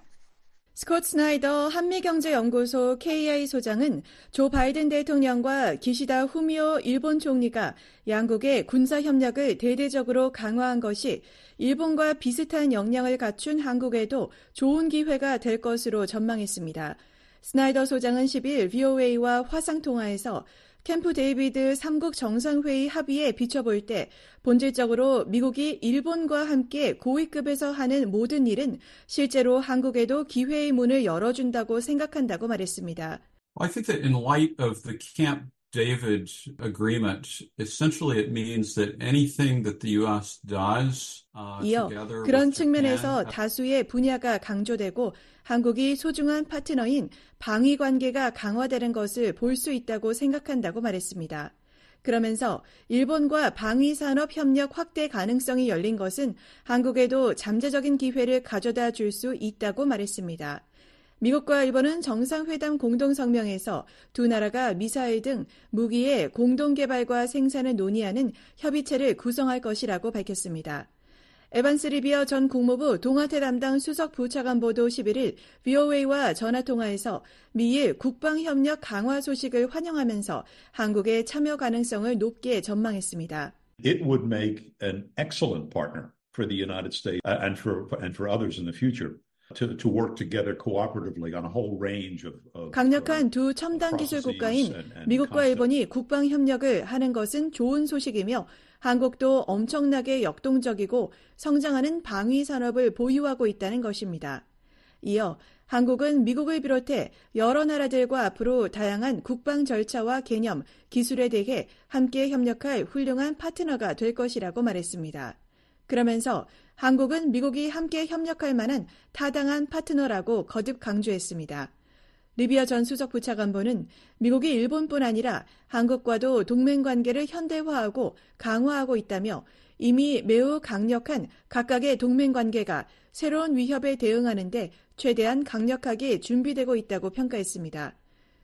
스콧 스나이더 한미경제연구소 KI 소장은 조 바이든 대통령과 기시다 후미오 일본 총리가 양국의 군사협력을 대대적으로 강화한 것이 일본과 비슷한 역량을 갖춘 한국에도 좋은 기회가 될 것으로 전망했습니다. 스나이더 소장은 10일 VOA와 화상통화에서 캠프 데이비드 3국 정상회의 합의에 비춰볼 때 본질적으로 미국이 일본과 함께 고위급에서 하는 모든 일은 실제로 한국에도 기회의 문을 열어준다고 생각한다고 말했습니다. I think that in light of the Camp David agreement, essentially it means that anything that the U.S. does 이어 그런 측면에서 다수의 분야가 강조되고 한국이 소중한 파트너인 방위 관계가 강화되는 것을 볼 수 있다고 생각한다고 말했습니다. 그러면서 일본과 방위 산업 협력 확대 가능성이 열린 것은 한국에도 잠재적인 기회를 가져다 줄 수 있다고 말했습니다. 미국과 일본은 정상회담 공동성명에서 두 나라가 미사일 등 무기의 공동개발과 생산을 논의하는 협의체를 구성할 것이라고 밝혔습니다. 에반스 리비어 전 국무부 동아태 담당 수석 부차관보도 11일 VOA와 전화통화에서 미일 국방협력 강화 소식을 환영하면서 한국의 참여 가능성을 높게 전망했습니다. It would make an excellent partner for the United States and for others in the future. To work together cooperatively on a whole range of 강력한 두 첨단 기술 국가인 미국과 일본이 국방 협력을 하는 것은 좋은 소식이며 한국도 엄청나게 역동적이고 성장하는 방위 산업을 보유하고 있다는 것입니다. 이어 한국은 미국을 비롯해 여러 나라들과 앞으로 다양한 국방 절차와 개념, 기술에 대해 함께 협력할 훌륭한 파트너가 될 것이라고 말했습니다. 그러면서 한국은 미국이 함께 협력할 만한 타당한 파트너라고 거듭 강조했습니다. 리비아 전 수석 부차관보는 미국이 일본뿐 아니라 한국과도 동맹 관계를 현대화하고 강화하고 있다며 이미 매우 강력한 각각의 동맹 관계가 새로운 위협에 대응하는 데 최대한 강력하게 준비되고 있다고 평가했습니다.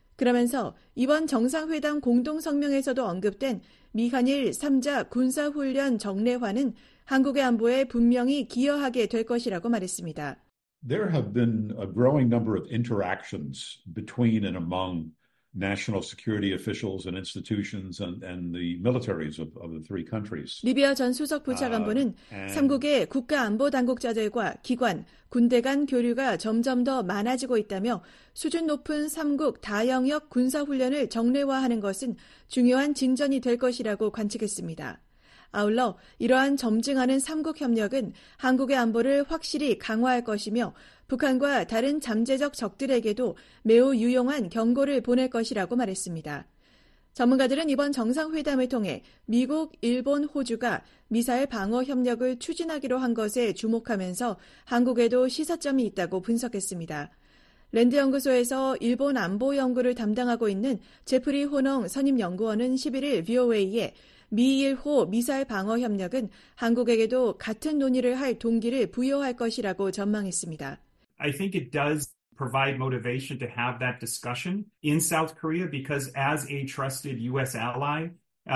그러면서 이번 정상회담 공동성명에서도 언급된 미한일 3자 군사훈련 정례화는 한국의 안보에 분명히 기여하게 될 것이라고 말했습니다. There have been a growing number of interactions between and among national security officials and institutions and the militaries of the three countries. 리비아 전 수석 부차관보는 3국의 국가안보 당국자들과 기관, 군대 간 교류가 점점 더 많아지고 있다며 수준 높은 3국 다영역 군사훈련을 정례화하는 것은 중요한 진전이 될 것이라고 관측했습니다. 아울러 이러한 점증하는 3국 협력은 한국의 안보를 확실히 강화할 것이며 북한과 다른 잠재적 적들에게도 매우 유용한 경고를 보낼 것이라고 말했습니다. 전문가들은 이번 정상회담을 통해 미국, 일본, 호주가 미사일 방어 협력을 추진하기로 한 것에 주목하면서 한국에도 시사점이 있다고 분석했습니다. 랜드연구소에서 일본 안보 연구를 담당하고 있는 제프리 호농 선임연구원은 11일 VOA에 미1호 미사일 방어 협력은 한국에게도 같은 논의를 할 동기를 부여할 것이라고 전망했습니다. I think it does provide motivation to have that discussion in South Korea because as a trusted U.S. ally,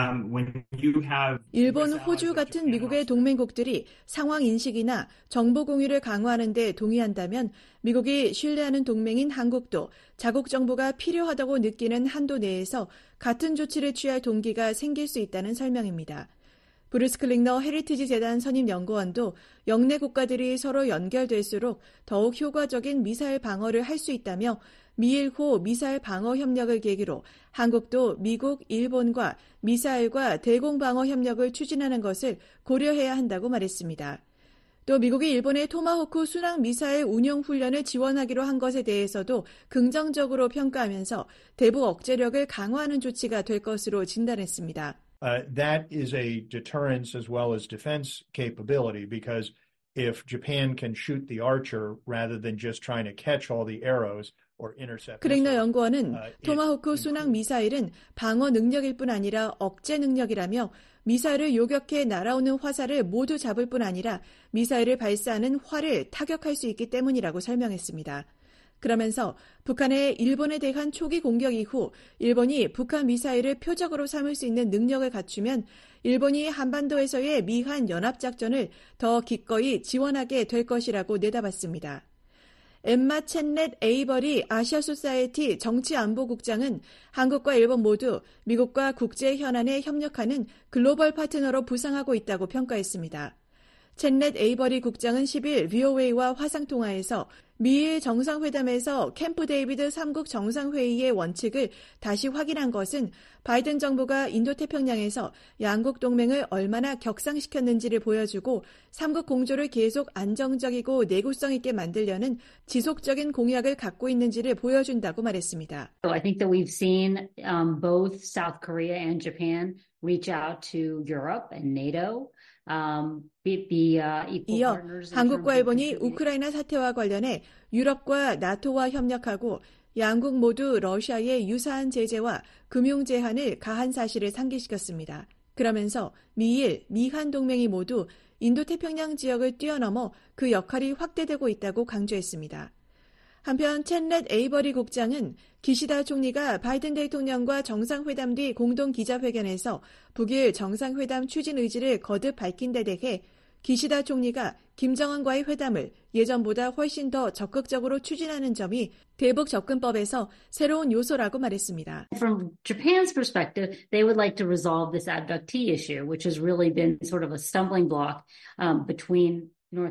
일본, 호주 같은 미국의 동맹국들이 상황 인식이나 정보 공유를 강화하는 데 동의한다면 미국이 신뢰하는 동맹인 한국도 자국 정보가 필요하다고 느끼는 한도 내에서 같은 조치를 취할 동기가 생길 수 있다는 설명입니다. 브루스 클링너 헤리티지 재단 선임 연구원도 영내 국가들이 서로 연결될수록 더욱 효과적인 미사일 방어를 할 수 있다며 미1호 미사일 방어 협력을 계기로 한국도 미국, 일본과 미사일과 대공 방어 협력을 추진하는 것을 고려해야 한다고 말했습니다. 또 미국이 일본의 토마호크 순항 미사일 운용 훈련을 지원하기로 한 것에 대해서도 긍정적으로 평가하면서 대북 억제력을 강화하는 조치가 될 것으로 진단했습니다. That is a deterrence as well as defense capability because if Japan can shoot the Archer rather than just trying to catch all the arrows or intercept. 크랭너 연구원은 토마호크 순항 미사일은 방어 능력일 뿐 아니라 억제 능력이라며 미사일을 요격해 날아오는 화살을 모두 잡을 뿐 아니라 미사일을 발사하는 활을 타격할 수 있기 때문이라고 설명했습니다. 그러면서 북한의 일본에 대한 초기 공격 이후 일본이 북한 미사일을 표적으로 삼을 수 있는 능력을 갖추면 일본이 한반도에서의 미한 연합작전을 더 기꺼이 지원하게 될 것이라고 내다봤습니다. 엠마 챗넷 에이버리 아시아 소사이티 정치안보국장은 한국과 일본 모두 미국과 국제 현안에 협력하는 글로벌 파트너로 부상하고 있다고 평가했습니다. 챗넷 에이버리 국장은 10일 VOA와 화상통화에서 미일 정상회담에서 캠프 데이비드 3국 정상회의의 원칙을 다시 확인한 것은 바이든 정부가 인도태평양에서 양국 동맹을 얼마나 격상시켰는지를 보여주고 3국 공조를 계속 안정적이고 내구성 있게 만들려는 지속적인 공약을 갖고 있는지를 보여준다고 말했습니다. I think that we've seen both South Korea and Japan reach out to Europe and NATO. 이어 한국과 일본이 우크라이나 사태와 관련해 유럽과 나토와 협력하고 양국 모두 러시아의 유사한 제재와 금융 제한을 가한 사실을 상기시켰습니다. 그러면서 미일, 미한 동맹이 모두 인도태평양 지역을 뛰어넘어 그 역할이 확대되고 있다고 강조했습니다. 한편 챗넷 에이버리 국장은 기시다 총리가 바이든 대통령과 정상회담 뒤 공동 기자회견에서 북일 정상회담 추진 의지를 거듭 밝힌 데 대해 기시다 총리가 김정은과의 회담을 예전보다 훨씬 더 적극적으로 추진하는 점이 대북 접근법에서 새로운 요소라고 말했습니다. From Japan's perspective, they would like to resolve this abductee issue, which has really been sort of a stumbling block between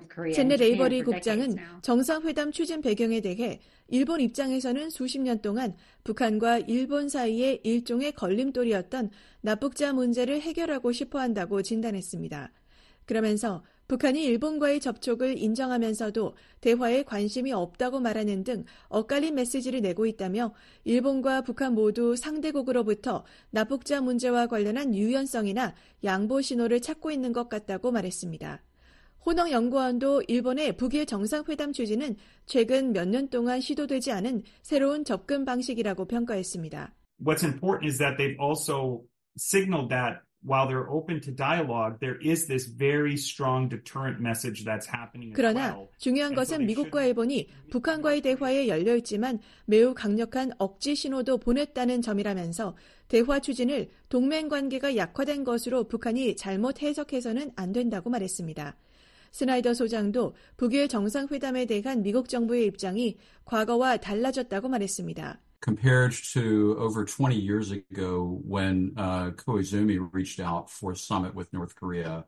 챗넷 에이버리 국장은 정상회담 추진 배경에 대해 일본 입장에서는 수십 년 동안 북한과 일본 사이의 일종의 걸림돌이었던 납북자 문제를 해결하고 싶어 한다고 진단했습니다. 그러면서 북한이 일본과의 접촉을 인정하면서도 대화에 관심이 없다고 말하는 등 엇갈린 메시지를 내고 있다며 일본과 북한 모두 상대국으로부터 납북자 문제와 관련한 유연성이나 양보 신호를 찾고 있는 것 같다고 말했습니다. 호넉 연구원도 일본의 북일 정상회담 추진은 최근 몇 년 동안 시도되지 않은 새로운 접근 방식이라고 평가했습니다. What's important is that they've also signaled that while they're open to dialogue, there is this very strong deterrent message that's happening as well. 그러나 중요한 것은 미국과 일본이 북한과의 대화에 열려 있지만 매우 강력한 억지 신호도 보냈다는 점이라면서 대화 추진을 동맹 관계가 약화된 것으로 북한이 잘못 해석해서는 안 된다고 말했습니다. 스나이더 소장도 북일 정상회담에 대한 미국 정부의 입장이 과거와 달라졌다고 말했습니다. Compared to over 20 years ago when Koizumi reached out for a summit with North Korea,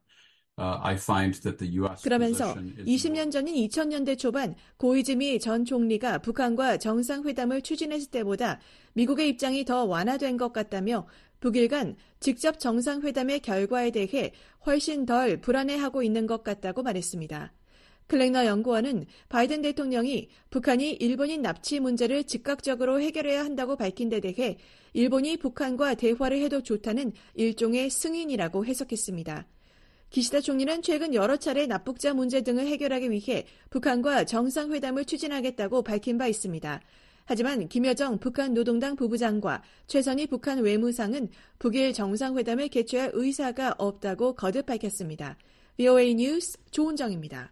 I find that the U.S. 그러면서 20년 전인 2000년대 초반 고이즈미 전 총리가 북한과 정상회담을 추진했을 때보다 미국의 입장이 더 완화된 것 같다며 북일 간 직접 정상회담의 결과에 대해 훨씬 덜 불안해하고 있는 것 같다고 말했습니다. 클랭너 연구원은 바이든 대통령이 북한이 일본인 납치 문제를 즉각적으로 해결해야 한다고 밝힌 데 대해 일본이 북한과 대화를 해도 좋다는 일종의 승인이라고 해석했습니다. 기시다 총리는 최근 여러 차례 납북자 문제 등을 해결하기 위해 북한과 정상회담을 추진하겠다고 밝힌 바 있습니다. 하지만 김여정 북한 노동당 부부장과 최선희 북한 외무상은 북일 정상회담을 개최할 의사가 없다고 거듭 밝혔습니다. VOA 뉴스 조은정입니다.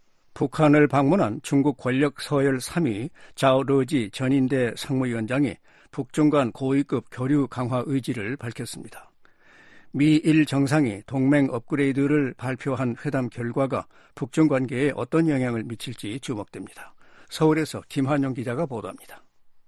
북한을 방문한 중국 권력 서열 3위 자오러지 전인대 상무위원장이 북중 간 고위급 교류 강화 의지를 밝혔습니다. 미일 정상이 동맹 업그레이드를 발표한 회담 결과가 북중 관계에 어떤 영향을 미칠지 주목됩니다. 서울에서 김한영 기자가 보도합니다.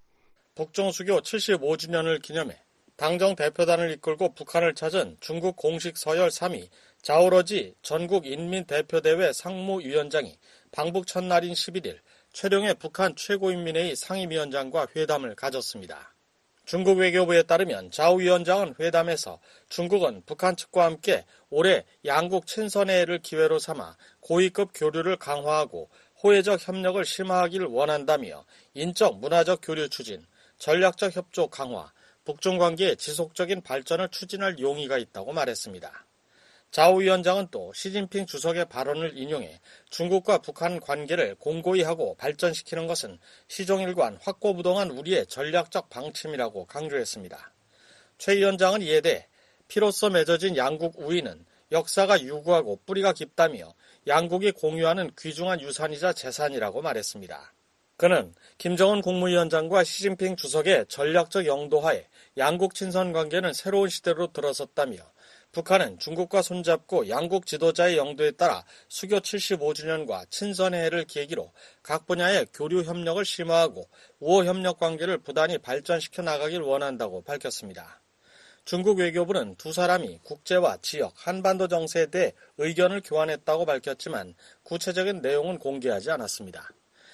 북중 수교 75주년을 기념해 당정 대표단을 이끌고 북한을 찾은 중국 공식 서열 3위 자오러지 전국인민대표대회 상무위원장이 방북 첫날인 11일 최룡해 북한 최고인민회의 상임위원장과 회담을 가졌습니다. 중국 외교부에 따르면 자오 위원장은 회담에서 중국은 북한 측과 함께 올해 양국 친선회를 기회로 삼아 고위급 교류를 강화하고 호혜적 협력을 심화하기를 원한다며 인적 문화적 교류 추진, 전략적 협조 강화, 북중 관계의 지속적인 발전을 추진할 용의가 있다고 말했습니다. 자오 위원장은 또 시진핑 주석의 발언을 인용해 중국과 북한 관계를 공고히 하고 발전시키는 것은 시종일관 확고부동한 우리의 전략적 방침이라고 강조했습니다. 최 위원장은 이에 대해 피로써 맺어진 양국 우위는 역사가 유구하고 뿌리가 깊다며 양국이 공유하는 귀중한 유산이자 재산이라고 말했습니다. 그는 김정은 국무위원장과 시진핑 주석의 전략적 영도하에 양국 친선 관계는 새로운 시대로 들어섰다며 북한은 중국과 손잡고 양국 지도자의 영도에 따라 수교 75주년과 친선회를 계기로 각 분야의 교류 협력을 심화하고 우호 협력 관계를 부단히 발전시켜 나가길 원한다고 밝혔습니다. 중국 외교부는 두 사람이 국제와 지역, 한반도 정세에 대해 의견을 교환했다고 밝혔지만 구체적인 내용은 공개하지 않았습니다.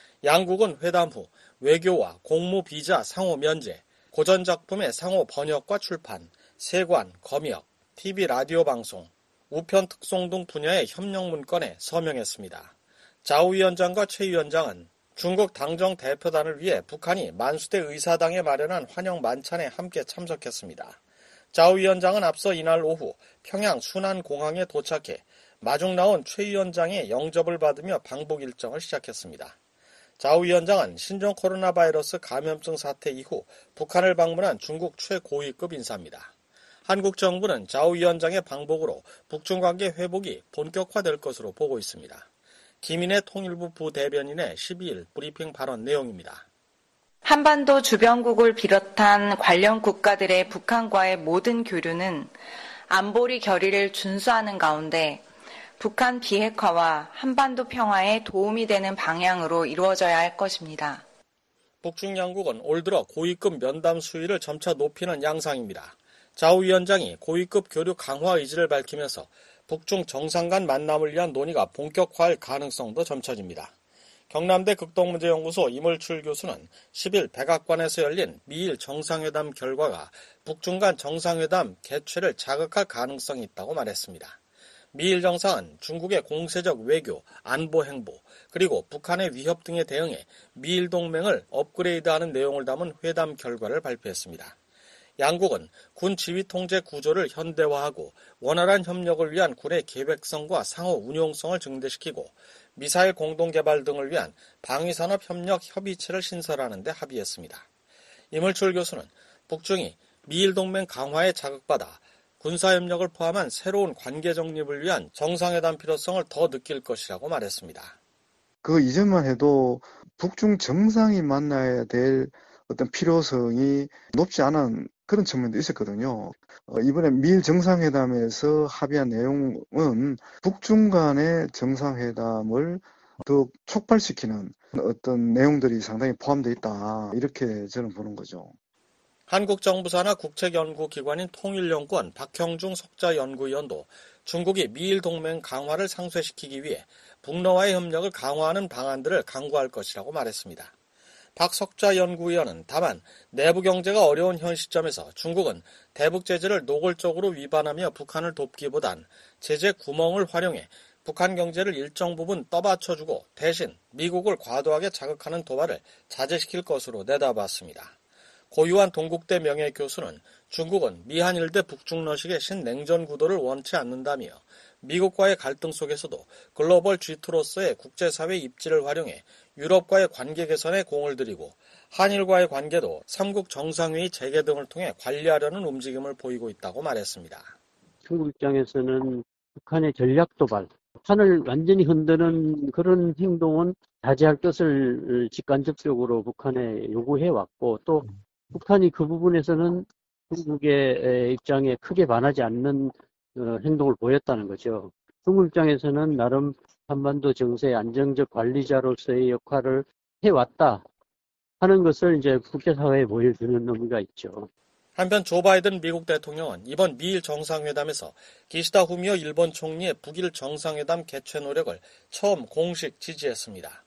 양국은 회담 후 외교와 공무 비자 상호 면제, 고전 작품의 상호 번역과 출판, 세관, 검역, TV 라디오 방송, 우편 특송 등 분야의 협력 문건에 서명했습니다. 자오 위원장과 최 위원장은 중국 당정 대표단을 위해 북한이 만수대 의사당에 마련한 환영 만찬에 함께 참석했습니다. 자오 위원장은 앞서 이날 오후 평양 순안공항에 도착해 마중 나온 최 위원장의 영접을 받으며 방북 일정을 시작했습니다. 자오 위원장은 신종 코로나 바이러스 감염증 사태 이후 북한을 방문한 중국 최고위급 인사입니다. 한국 정부는 자오 위원장의 방북으로 북중 관계 회복이 본격화될 것으로 보고 있습니다. 김인혜 통일부 부대변인의 12일 브리핑 발언 내용입니다. 한반도 주변국을 비롯한 관련 국가들의 북한과의 모든 교류는 안보리 결의를 준수하는 가운데 북한 비핵화와 한반도 평화에 도움이 되는 방향으로 이루어져야 할 것입니다. 북중 양국은 올 들어 고위급 면담 수위를 점차 높이는 양상입니다. 자오 위원장이 고위급 교류 강화 의지를 밝히면서 북중 정상 간 만남을 위한 논의가 본격화할 가능성도 점쳐집니다. 경남대 극동문제연구소 이물출 교수는 10일 백악관에서 열린 미일 정상회담 결과가 북중 간 정상회담 개최를 자극할 가능성이 있다고 말했습니다. 미일 정상은 중국의 공세적 외교, 안보 행보, 그리고 북한의 위협 등에 대응해 미일 동맹을 업그레이드하는 내용을 담은 회담 결과를 발표했습니다. 양국은 군 지휘 통제 구조를 현대화하고 원활한 협력을 위한 군의 계획성과 상호 운용성을 증대시키고 미사일 공동개발 등을 위한 방위산업 협력 협의체를 신설하는 데 합의했습니다. 이물출 교수는 북중이 미일 동맹 강화에 자극받아 군사협력을 포함한 새로운 관계 정립을 위한 정상회담 필요성을 더 느낄 것이라고 말했습니다. 그 이전만 해도 북중 정상이 만나야 될 어떤 필요성이 높지 않은 그런 측면도 있었거든요. 이번에 미일 정상회담에서 합의한 내용은 북중 간의 정상회담을 더 촉발시키는 어떤 내용들이 상당히 포함되어 있다. 이렇게 저는 보는 거죠. 한국 정부 산하 국책연구기관인 통일연구원 박형중 석좌연구위원도 중국이 미일 동맹 강화를 상쇄시키기 위해 북러와의 협력을 강화하는 방안들을 강구할 것이라고 말했습니다. 박 석좌연구위원은 다만 내부 경제가 어려운 현 시점에서 중국은 대북 제재를 노골적으로 위반하며 북한을 돕기보단 제재 구멍을 활용해 북한 경제를 일정 부분 떠받쳐주고 대신 미국을 과도하게 자극하는 도발을 자제시킬 것으로 내다봤습니다. 고유한 동국대 명예교수는 중국은 미한일대 북중러식의 신냉전 구도를 원치 않는다며 미국과의 갈등 속에서도 글로벌 G2로서의 국제사회 입지를 활용해 유럽과의 관계 개선에 공을 들이고 한일과의 관계도 3국 정상회의 재개 등을 통해 관리하려는 움직임을 보이고 있다고 말했습니다. 중국 입장에서는 북한의 전략 도발, 북한을 완전히 흔드는 그런 행동은 자제할 것을 직간접적으로 북한에 요구해왔고 또 북한이 그 부분에서는 중국의 입장에 크게 반하지 않는 행동을 보였다는 거죠. 중국 입장에서는 나름 한반도 정세의 안정적 관리자로서의 역할을 해왔다 하는 것을 이제 국제사회에 보여주는 의미가 있죠. 한편 조 바이든 미국 대통령은 이번 미일 정상회담에서 기시다 후미오 일본 총리의 북일 정상회담 개최 노력을 처음 공식 지지했습니다.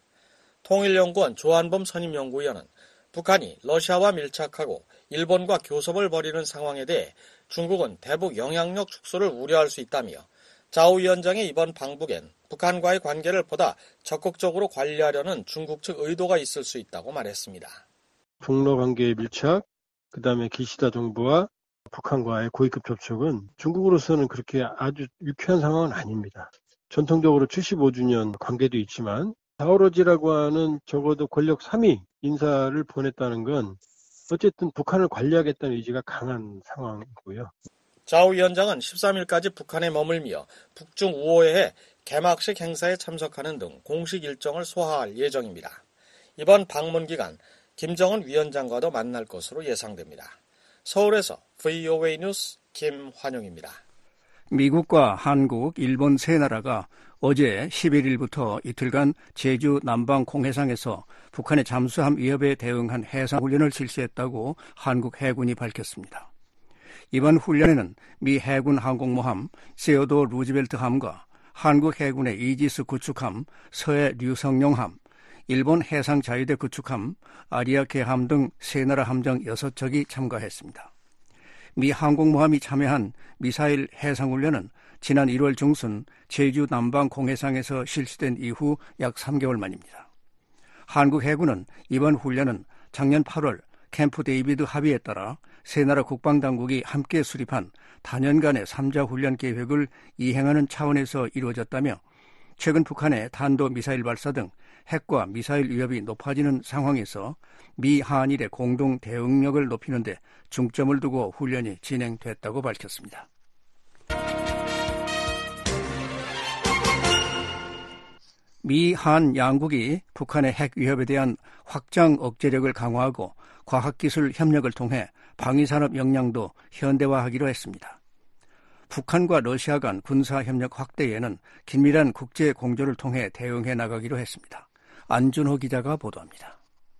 통일연구원 조한범 선임연구위원은 북한이 러시아와 밀착하고 일본과 교섭을 벌이는 상황에 대해 중국은 대북 영향력 축소를 우려할 수 있다며 자오 위원장의 이번 방북엔 북한과의 관계를 보다 적극적으로 관리하려는 중국 측 의도가 있을 수 있다고 말했습니다. 북러 관계의 밀착, 그다음에 기시다 정부와 북한과의 고위급 접촉은 중국으로서는 그렇게 아주 유쾌한 상황은 아닙니다. 전통적으로 75주년 관계도 있지만 자오러지라고 하는 적어도 권력 3위 인사를 보냈다는 건 어쨌든 북한을 관리하겠다는 의지가 강한 상황이고요. 자오 위원장은 13일까지 북한에 머물며 북중 우호회의 개막식 행사에 참석하는 등 공식 일정을 소화할 예정입니다. 이번 방문 기간 김정은 위원장과도 만날 것으로 예상됩니다. 서울에서 VOA 뉴스 김환용입니다. 미국과 한국, 일본 세 나라가 어제 11일부터 이틀간 제주 남방 공해상에서 북한의 잠수함 위협에 대응한 해상훈련을 실시했다고 한국 해군이 밝혔습니다. 이번 훈련에는 미 해군 항공모함 세오도 루즈벨트함과 한국 해군의 이지스 구축함 서해 류성룡함, 일본 해상자위대 구축함 아리아케함 등 세 나라 함정 6척이 참가했습니다. 미 항공모함이 참여한 미사일 해상훈련은 지난 1월 중순 제주 남방 공해상에서 실시된 이후 약 3개월 만입니다. 한국 해군은 이번 훈련은 작년 8월 캠프 데이비드 합의에 따라 세 나라 국방당국이 함께 수립한 단연간의 3자 훈련 계획을 이행하는 차원에서 이루어졌다며 최근 북한의 탄도미사일 발사 등 핵과 미사일 위협이 높아지는 상황에서 미 한일의 공동 대응력을 높이는 데 중점을 두고 훈련이 진행됐다고 밝혔습니다. 미, 한 양국이 북한의 핵 위협에 대한 확장 억제력을 강화하고 과학기술 협력을 통해 방위산업 역량도 현대화하기로 했습니다. 북한과 러시아 간 군사협력 확대에는 긴밀한 국제 공조를 통해 대응해 나가기로 했습니다. 안준호 기자가 보도합니다.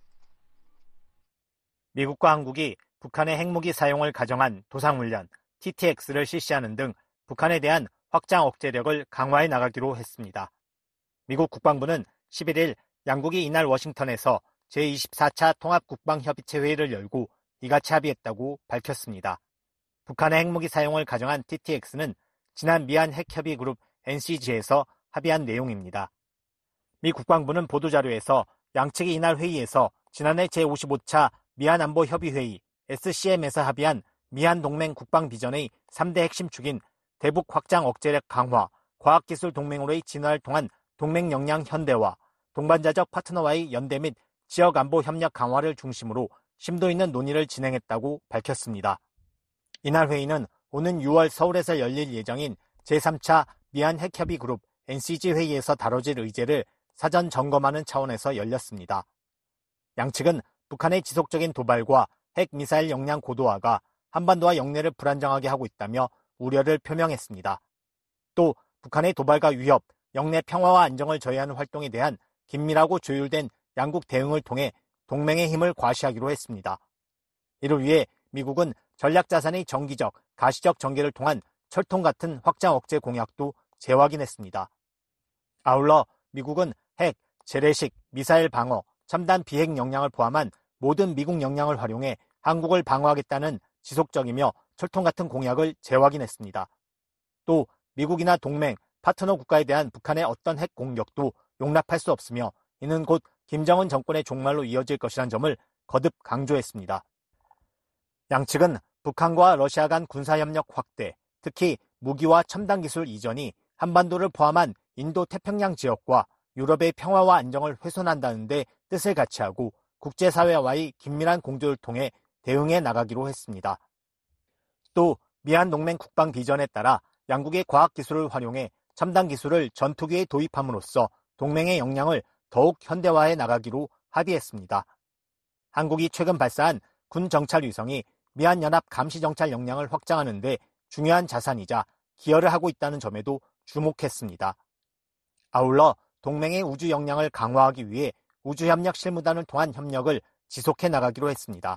미국과 한국이 북한의 핵무기 사용을 가정한 도상훈련 TTX를 실시하는 등 북한에 대한 확장 억제력을 강화해 나가기로 했습니다. 미국 국방부는 11일 양국이 이날 워싱턴에서 제24차 통합국방협의체 회의를 열고 이같이 합의했다고 밝혔습니다. 북한의 핵무기 사용을 가정한 TTX는 지난 미한 핵협의그룹 NCG에서 합의한 내용입니다. 미 국방부는 보도자료에서 양측이 이날 회의에서 지난해 제55차 미한안보협의회의 SCM에서 합의한 미한동맹 국방비전의 3대 핵심 축인 대북 확장 억제력 강화, 과학기술 동맹으로의 진화를 통한 동맹 역량 현대화, 동반자적 파트너와의 연대 및 지역 안보 협력 강화를 중심으로 심도 있는 논의를 진행했다고 밝혔습니다. 이날 회의는 오는 6월 서울에서 열릴 예정인 제3차 미한 핵협의그룹 NCG 회의에서 다뤄질 의제를 사전 점검하는 차원에서 열렸습니다. 양측은 북한의 지속적인 도발과 핵미사일 역량 고도화가 한반도와 영내를 불안정하게 하고 있다며 우려를 표명했습니다. 또 북한의 도발과 위협, 영내 평화와 안정을 저해하는 활동에 대한 긴밀하고 조율된 양국 대응을 통해 동맹의 힘을 과시하기로 했습니다. 이를 위해 미국은 전략자산의 정기적, 가시적 전개를 통한 철통 같은 확장 억제 공약도 재확인했습니다. 아울러 미국은 핵, 재래식, 미사일 방어, 첨단 비핵 역량을 포함한 모든 미국 역량을 활용해 한국을 방어하겠다는 지속적이며 철통 같은 공약을 재확인했습니다. 또 미국이나 동맹, 파트너 국가에 대한 북한의 어떤 핵 공격도 용납할 수 없으며 이는 곧 김정은 정권의 종말로 이어질 것이란 점을 거듭 강조했습니다. 양측은 북한과 러시아 간 군사협력 확대, 특히 무기와 첨단 기술 이전이 한반도를 포함한 인도 태평양 지역과 유럽의 평화와 안정을 훼손한다는 데 뜻을 같이 하고 국제사회와의 긴밀한 공조를 통해 대응해 나가기로 했습니다. 또 미한 동맹 국방 비전에 따라 양국의 과학기술을 활용해 첨단 기술을 전투기에 도입함으로써 동맹의 역량을 더욱 현대화해 나가기로 합의했습니다. 한국이 최근 발사한 군 정찰 위성이 미한연합 감시정찰 역량을 확장하는 데 중요한 자산이자 기여를 하고 있다는 점에도 주목했습니다. 아울러 동맹의 우주 역량을 강화하기 위해 우주협력 실무단을 통한 협력을 지속해 나가기로 했습니다.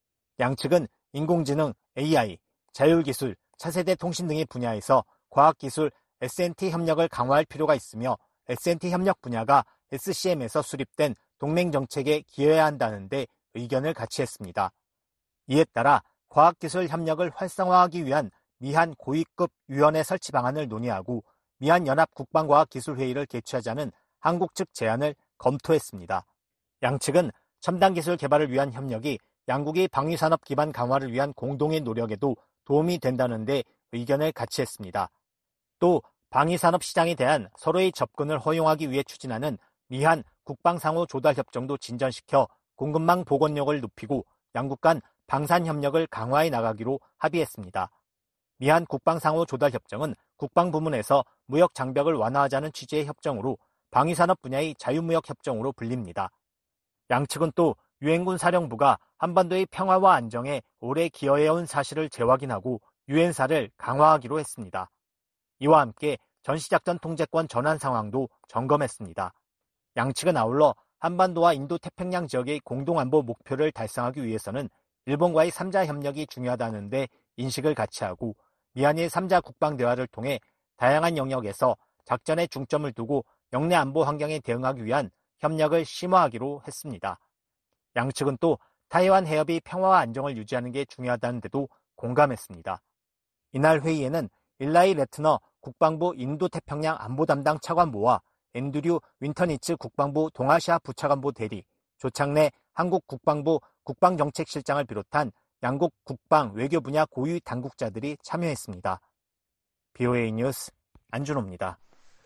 양측은 인공지능, AI, 자율기술, 차세대 통신 등의 분야에서 과학기술, S&T 협력을 강화할 필요가 있으며 S&T 협력 분야가 SCM에서 수립된 동맹 정책에 기여해야 한다는 데 의견을 같이 했습니다. 이에 따라 과학기술 협력을 활성화하기 위한 미한 고위급 위원회 설치 방안을 논의하고 미한연합 국방과학기술회의를 개최하자는 한국 측 제안을 검토했습니다. 양측은 첨단 기술 개발을 위한 협력이 양국의 방위산업 기반 강화를 위한 공동의 노력에도 도움이 된다는 데 의견을 같이 했습니다. 또 방위산업 시장에 대한 서로의 접근을 허용하기 위해 추진하는 미한 국방상호 조달협정도 진전시켜 공급망 복원력을 높이고 양국 간 방산협력을 강화해 나가기로 합의했습니다. 미한 국방상호 조달협정은 국방부문에서 무역 장벽을 완화하자는 취지의 협정으로 방위산업 분야의 자유무역협정으로 불립니다. 양측은 또 유엔군 사령부가 한반도의 평화와 안정에 오래 기여해온 사실을 재확인하고 유엔사를 강화하기로 했습니다. 이와 함께 전시작전 통제권 전환 상황도 점검했습니다. 양측은 아울러 한반도와 인도태평양 지역의 공동안보 목표를 달성하기 위해서는 일본과의 3자 협력이 중요하다는 데 인식을 같이 하고 미한의 3자 국방대화를 통해 다양한 영역에서 작전에 중점을 두고 영내 안보 환경에 대응하기 위한 협력을 심화하기로 했습니다. 양측은 또 타이완 해협의 평화와 안정을 유지하는 게 중요하다는 데도 공감했습니다. 이날 회의에는 일라이 레트너 국방부 인도태평양 안보 담당 차관보와 앤드류 윈터니츠 국방부 동아시아 부차관보 대리, 조창래 한국 국방부 국방정책실장을 비롯한 양국 국방 외교 분야 고위 당국자들이 참여했습니다. BOA 뉴스 안준호입니다.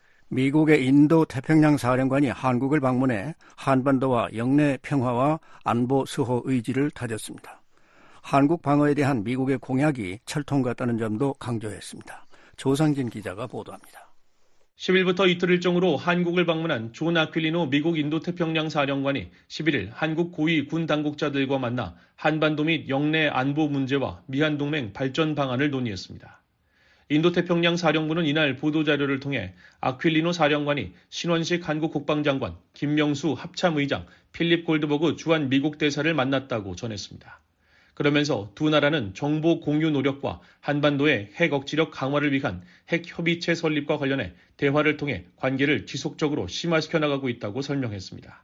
미국의 인도-태평양 사령관이 한국을 방문해 한반도와 영내 평화와 안보 수호 의지를 다졌습니다. 한국 방어에 대한 미국의 공약이 철통같다는 점도 강조했습니다. 조상진 기자가 보도합니다. 10일부터 이틀 일정으로 한국을 방문한 존 아퀼리노 미국 인도태평양 사령관이 11일 한국 고위 군 당국자들과 만나 한반도 및 영내 안보 문제와 미한동맹 발전 방안을 논의했습니다. 인도태평양 사령부는 이날 보도자료를 통해 아퀼리노 사령관이 신원식 한국 국방장관, 김명수 합참의장, 필립 골드버그 주한 미국 대사를 만났다고 전했습니다. 그러면서 두 나라는 정보 공유 노력과 한반도의 핵 억지력 강화를 위한 핵 협의체 설립과 관련해 대화를 통해 관계를 지속적으로 심화시켜 나가고 있다고 설명했습니다.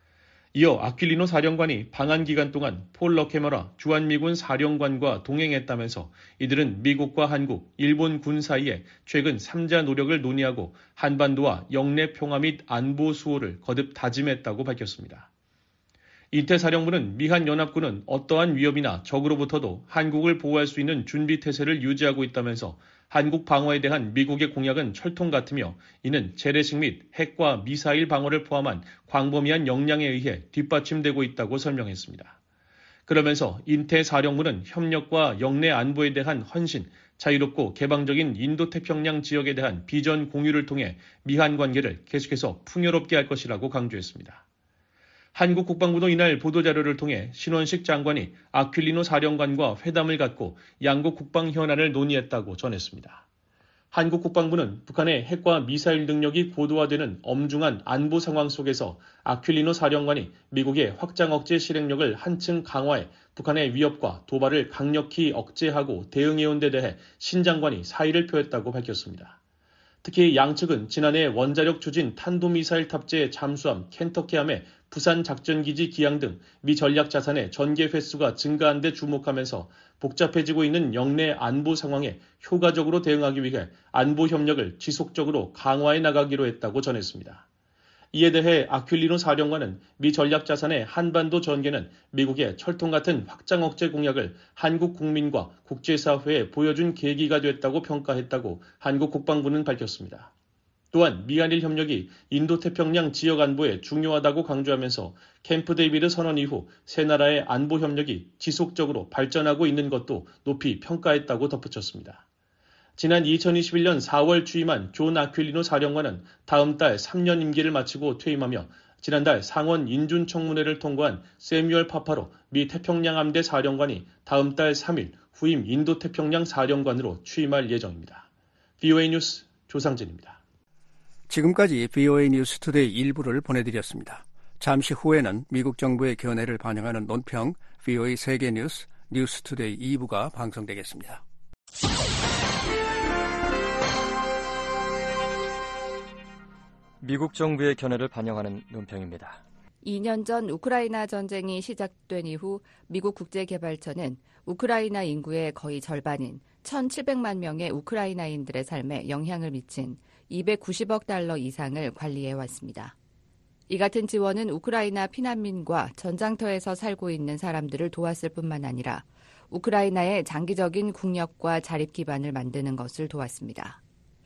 이어 아퀼리노 사령관이 방한 기간 동안 폴 러케머라 주한미군 사령관과 동행했다면서 이들은 미국과 한국, 일본 군 사이에 최근 3자 노력을 논의하고 한반도와 영내 평화 및 안보 수호를 거듭 다짐했다고 밝혔습니다. 인태 사령부는 미한 연합군은 어떠한 위협이나 적으로부터도 한국을 보호할 수 있는 준비 태세를 유지하고 있다면서 한국 방어에 대한 미국의 공약은 철통 같으며 이는 재래식 및 핵과 미사일 방어를 포함한 광범위한 역량에 의해 뒷받침되고 있다고 설명했습니다. 그러면서 인태 사령부는 협력과 영내 안보에 대한 헌신, 자유롭고 개방적인 인도태평양 지역에 대한 비전 공유를 통해 미한 관계를 계속해서 풍요롭게 할 것이라고 강조했습니다. 한국 국방부도 이날 보도자료를 통해 신원식 장관이 아퀼리노 사령관과 회담을 갖고 양국 국방 현안을 논의했다고 전했습니다. 한국 국방부는 북한의 핵과 미사일 능력이 고도화되는 엄중한 안보 상황 속에서 아퀼리노 사령관이 미국의 확장 억제 실행력을 한층 강화해 북한의 위협과 도발을 강력히 억제하고 대응해온 데 대해 신 장관이 사의를 표했다고 밝혔습니다. 특히 양측은 지난해 원자력 추진 탄도미사일 탑재 잠수함 켄터키함의 부산 작전기지 기항 등 미 전략 자산의 전개 횟수가 증가한 데 주목하면서 복잡해지고 있는 영내 안보 상황에 효과적으로 대응하기 위해 안보 협력을 지속적으로 강화해 나가기로 했다고 전했습니다. 이에 대해 아퀼리노 사령관은 미 전략 자산의 한반도 전개는 미국의 철통 같은 확장 억제 공약을 한국 국민과 국제사회에 보여준 계기가 됐다고 평가했다고 한국 국방부는 밝혔습니다. 또한 미한일 협력이 인도태평양 지역 안보에 중요하다고 강조하면서 캠프 데이비드 선언 이후 세 나라의 안보 협력이 지속적으로 발전하고 있는 것도 높이 평가했다고 덧붙였습니다. 지난 2021년 4월 취임한 존 아퀼리노 사령관은 다음 달 3년 임기를 마치고 퇴임하며 지난달 상원 인준청문회를 통과한 세뮤얼 파파로 미 태평양 함대 사령관이 다음 달 3일 후임 인도태평양 사령관으로 취임할 예정입니다. VOA 뉴스 조상진입니다. 지금까지 VOA 뉴스 투데이 일부를 보내드렸습니다. 잠시 후에는 미국 정부의 견해를 반영하는 논평 VOA 세계 뉴스 뉴스 투데이 2부가 방송되겠습니다. 미국 정부의 견해를 반영하는 논평입니다. 2년 전 우크라이나 전쟁이 시작된 이후 미국 국제개발처는 우크라이나 인구의 거의 절반인 1,700만 명의 우크라이나인들의 삶에 영향을 미친 290억 달러 이상을 관리해왔습니다. 이 같은 지원은 우크라이나 피난민과 전장터에서 살고 있는 사람들을 도왔을 뿐만 아니라 우크라이나의 장기적인 국력과 자립 기반을 만드는 것을 도왔습니다.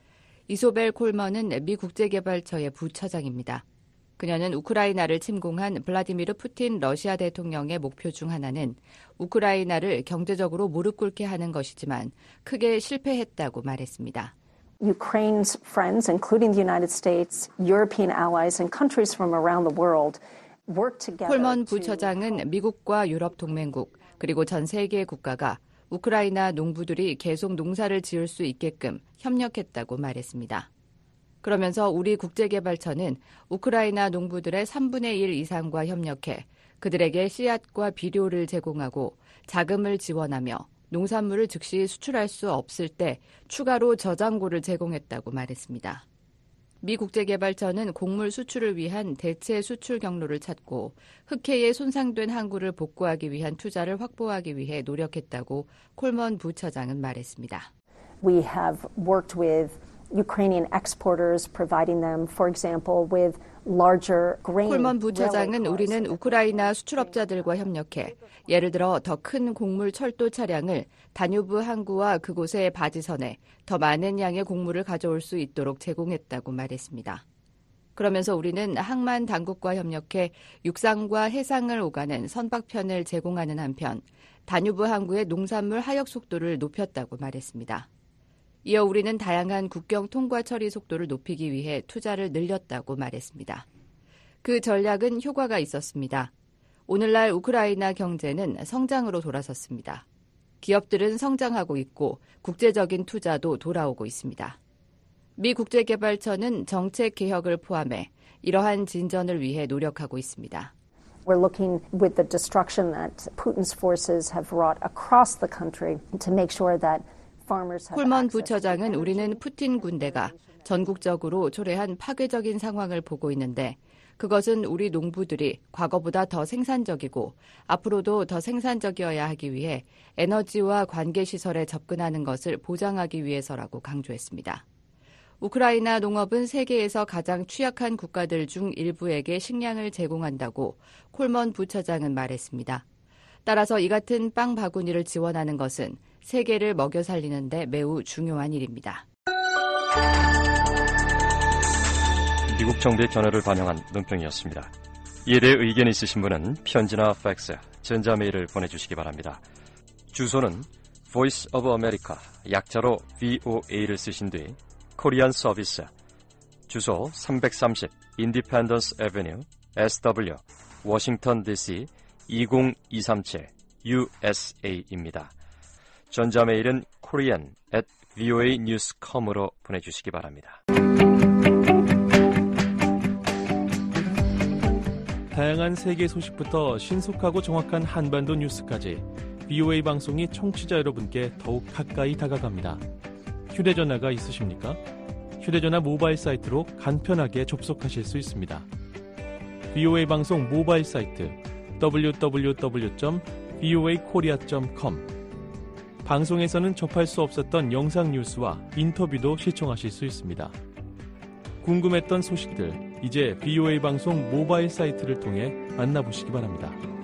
이소벨 콜먼은 미 국제개발처의 부처장입니다. 그녀는 우크라이나를 침공한 블라디미르 푸틴 러시아 대통령의 목표 중 하나는 우크라이나를 경제적으로 무릎 꿇게 하는 것이지만 크게 실패했다고 말했습니다. Ukraine's friends, including the United States, European allies, and countries from around the world work together. 콜먼 부처장은 미국과 유럽 동맹국 그리고 전 세계 국가가 우크라이나 농부들이 계속 농사를 지을 수 있게끔 협력했다고 말했습니다. 그러면서 우리 국제개발처는 우크라이나 농부들의 3분의 1 이상과 협력해 그들에게 씨앗과 비료를 제공하고 자금을 지원하며 농산물을 즉시 수출할 수 없을 때 추가로 저장고를 제공했다고 말했습니다. 미 국제개발처는 곡물 수출을 위한 대체 수출 경로를 찾고 흑해에 손상된 항구를 복구하기 위한 투자를 확보하기 위해 노력했다고 콜먼 부처장은 말했습니다. We have worked with Ukrainian exporters, providing them, for example, with larger grain. 콜먼 부처장은 우리는 우크라이나 수출업자들과 협력해 예를 들어 더 큰 곡물 철도 차량을 다뉴브 항구와 그곳의 바지선에 더 많은 양의 곡물을 가져올 수 있도록 제공했다고 말했습니다. 그러면서 우리는 항만 당국과 협력해 육상과 해상을 오가는 선박편을 제공하는 한편 다뉴브 항구의 농산물 하역 속도를 높였다고 말했습니다. 이어 우리는 다양한 국경 통과 처리 속도를 높이기 위해 투자를 늘렸다고 말했습니다. 그 전략은 효과가 있었습니다. 오늘날 우크라이나 경제는 성장으로 돌아섰습니다. 기업들은 성장하고 있고 국제적인 투자도 돌아오고 있습니다. 미 국제개발처는 정책 개혁을 포함해 이러한 진전을 위해 노력하고 있습니다. We're looking with the destruction that Putin's forces have wrought across the country to make sure that 콜먼 부처장은 우리는 푸틴 군대가 전국적으로 초래한 파괴적인 상황을 보고 있는데 그것은 우리 농부들이 과거보다 더 생산적이고 앞으로도 더 생산적이어야 하기 위해 에너지와 관계시설에 접근하는 것을 보장하기 위해서라고 강조했습니다. 우크라이나 농업은 세계에서 가장 취약한 국가들 중 일부에게 식량을 제공한다고 콜먼 부처장은 말했습니다. 따라서 이 같은 빵 바구니를 지원하는 것은 세계를 먹여 살리는 데 매우 중요한 일입니다. 미국 정부의 견해를 반영한 논평이었습니다. 이에 대해 의견이 있으신 분은 편지나 팩스, 전자메일을 보내주시기 바랍니다. 주소는 Voice of America, 약자로 VOA를 쓰신 뒤 코리안 서비스, 주소 330 Independence Avenue, SW, 워싱턴 DC 20237 USA입니다. 전자메일은 korean@voanews.com으로 보내주시기 바랍니다. 다양한 세계 소식부터 신속하고 정확한 한반도 뉴스까지 VOA 방송이 청취자 여러분께 더욱 가까이 다가갑니다. 휴대전화가 있으십니까? 휴대전화 모바일 사이트로 간편하게 접속하실 수 있습니다. VOA 방송 모바일 사이트 www.voakorea.com 방송에서는 접할 수 없었던 영상 뉴스와 인터뷰도 시청하실 수 있습니다. 궁금했던 소식들, 이제 VOA 방송 모바일 사이트를 통해 만나보시기 바랍니다.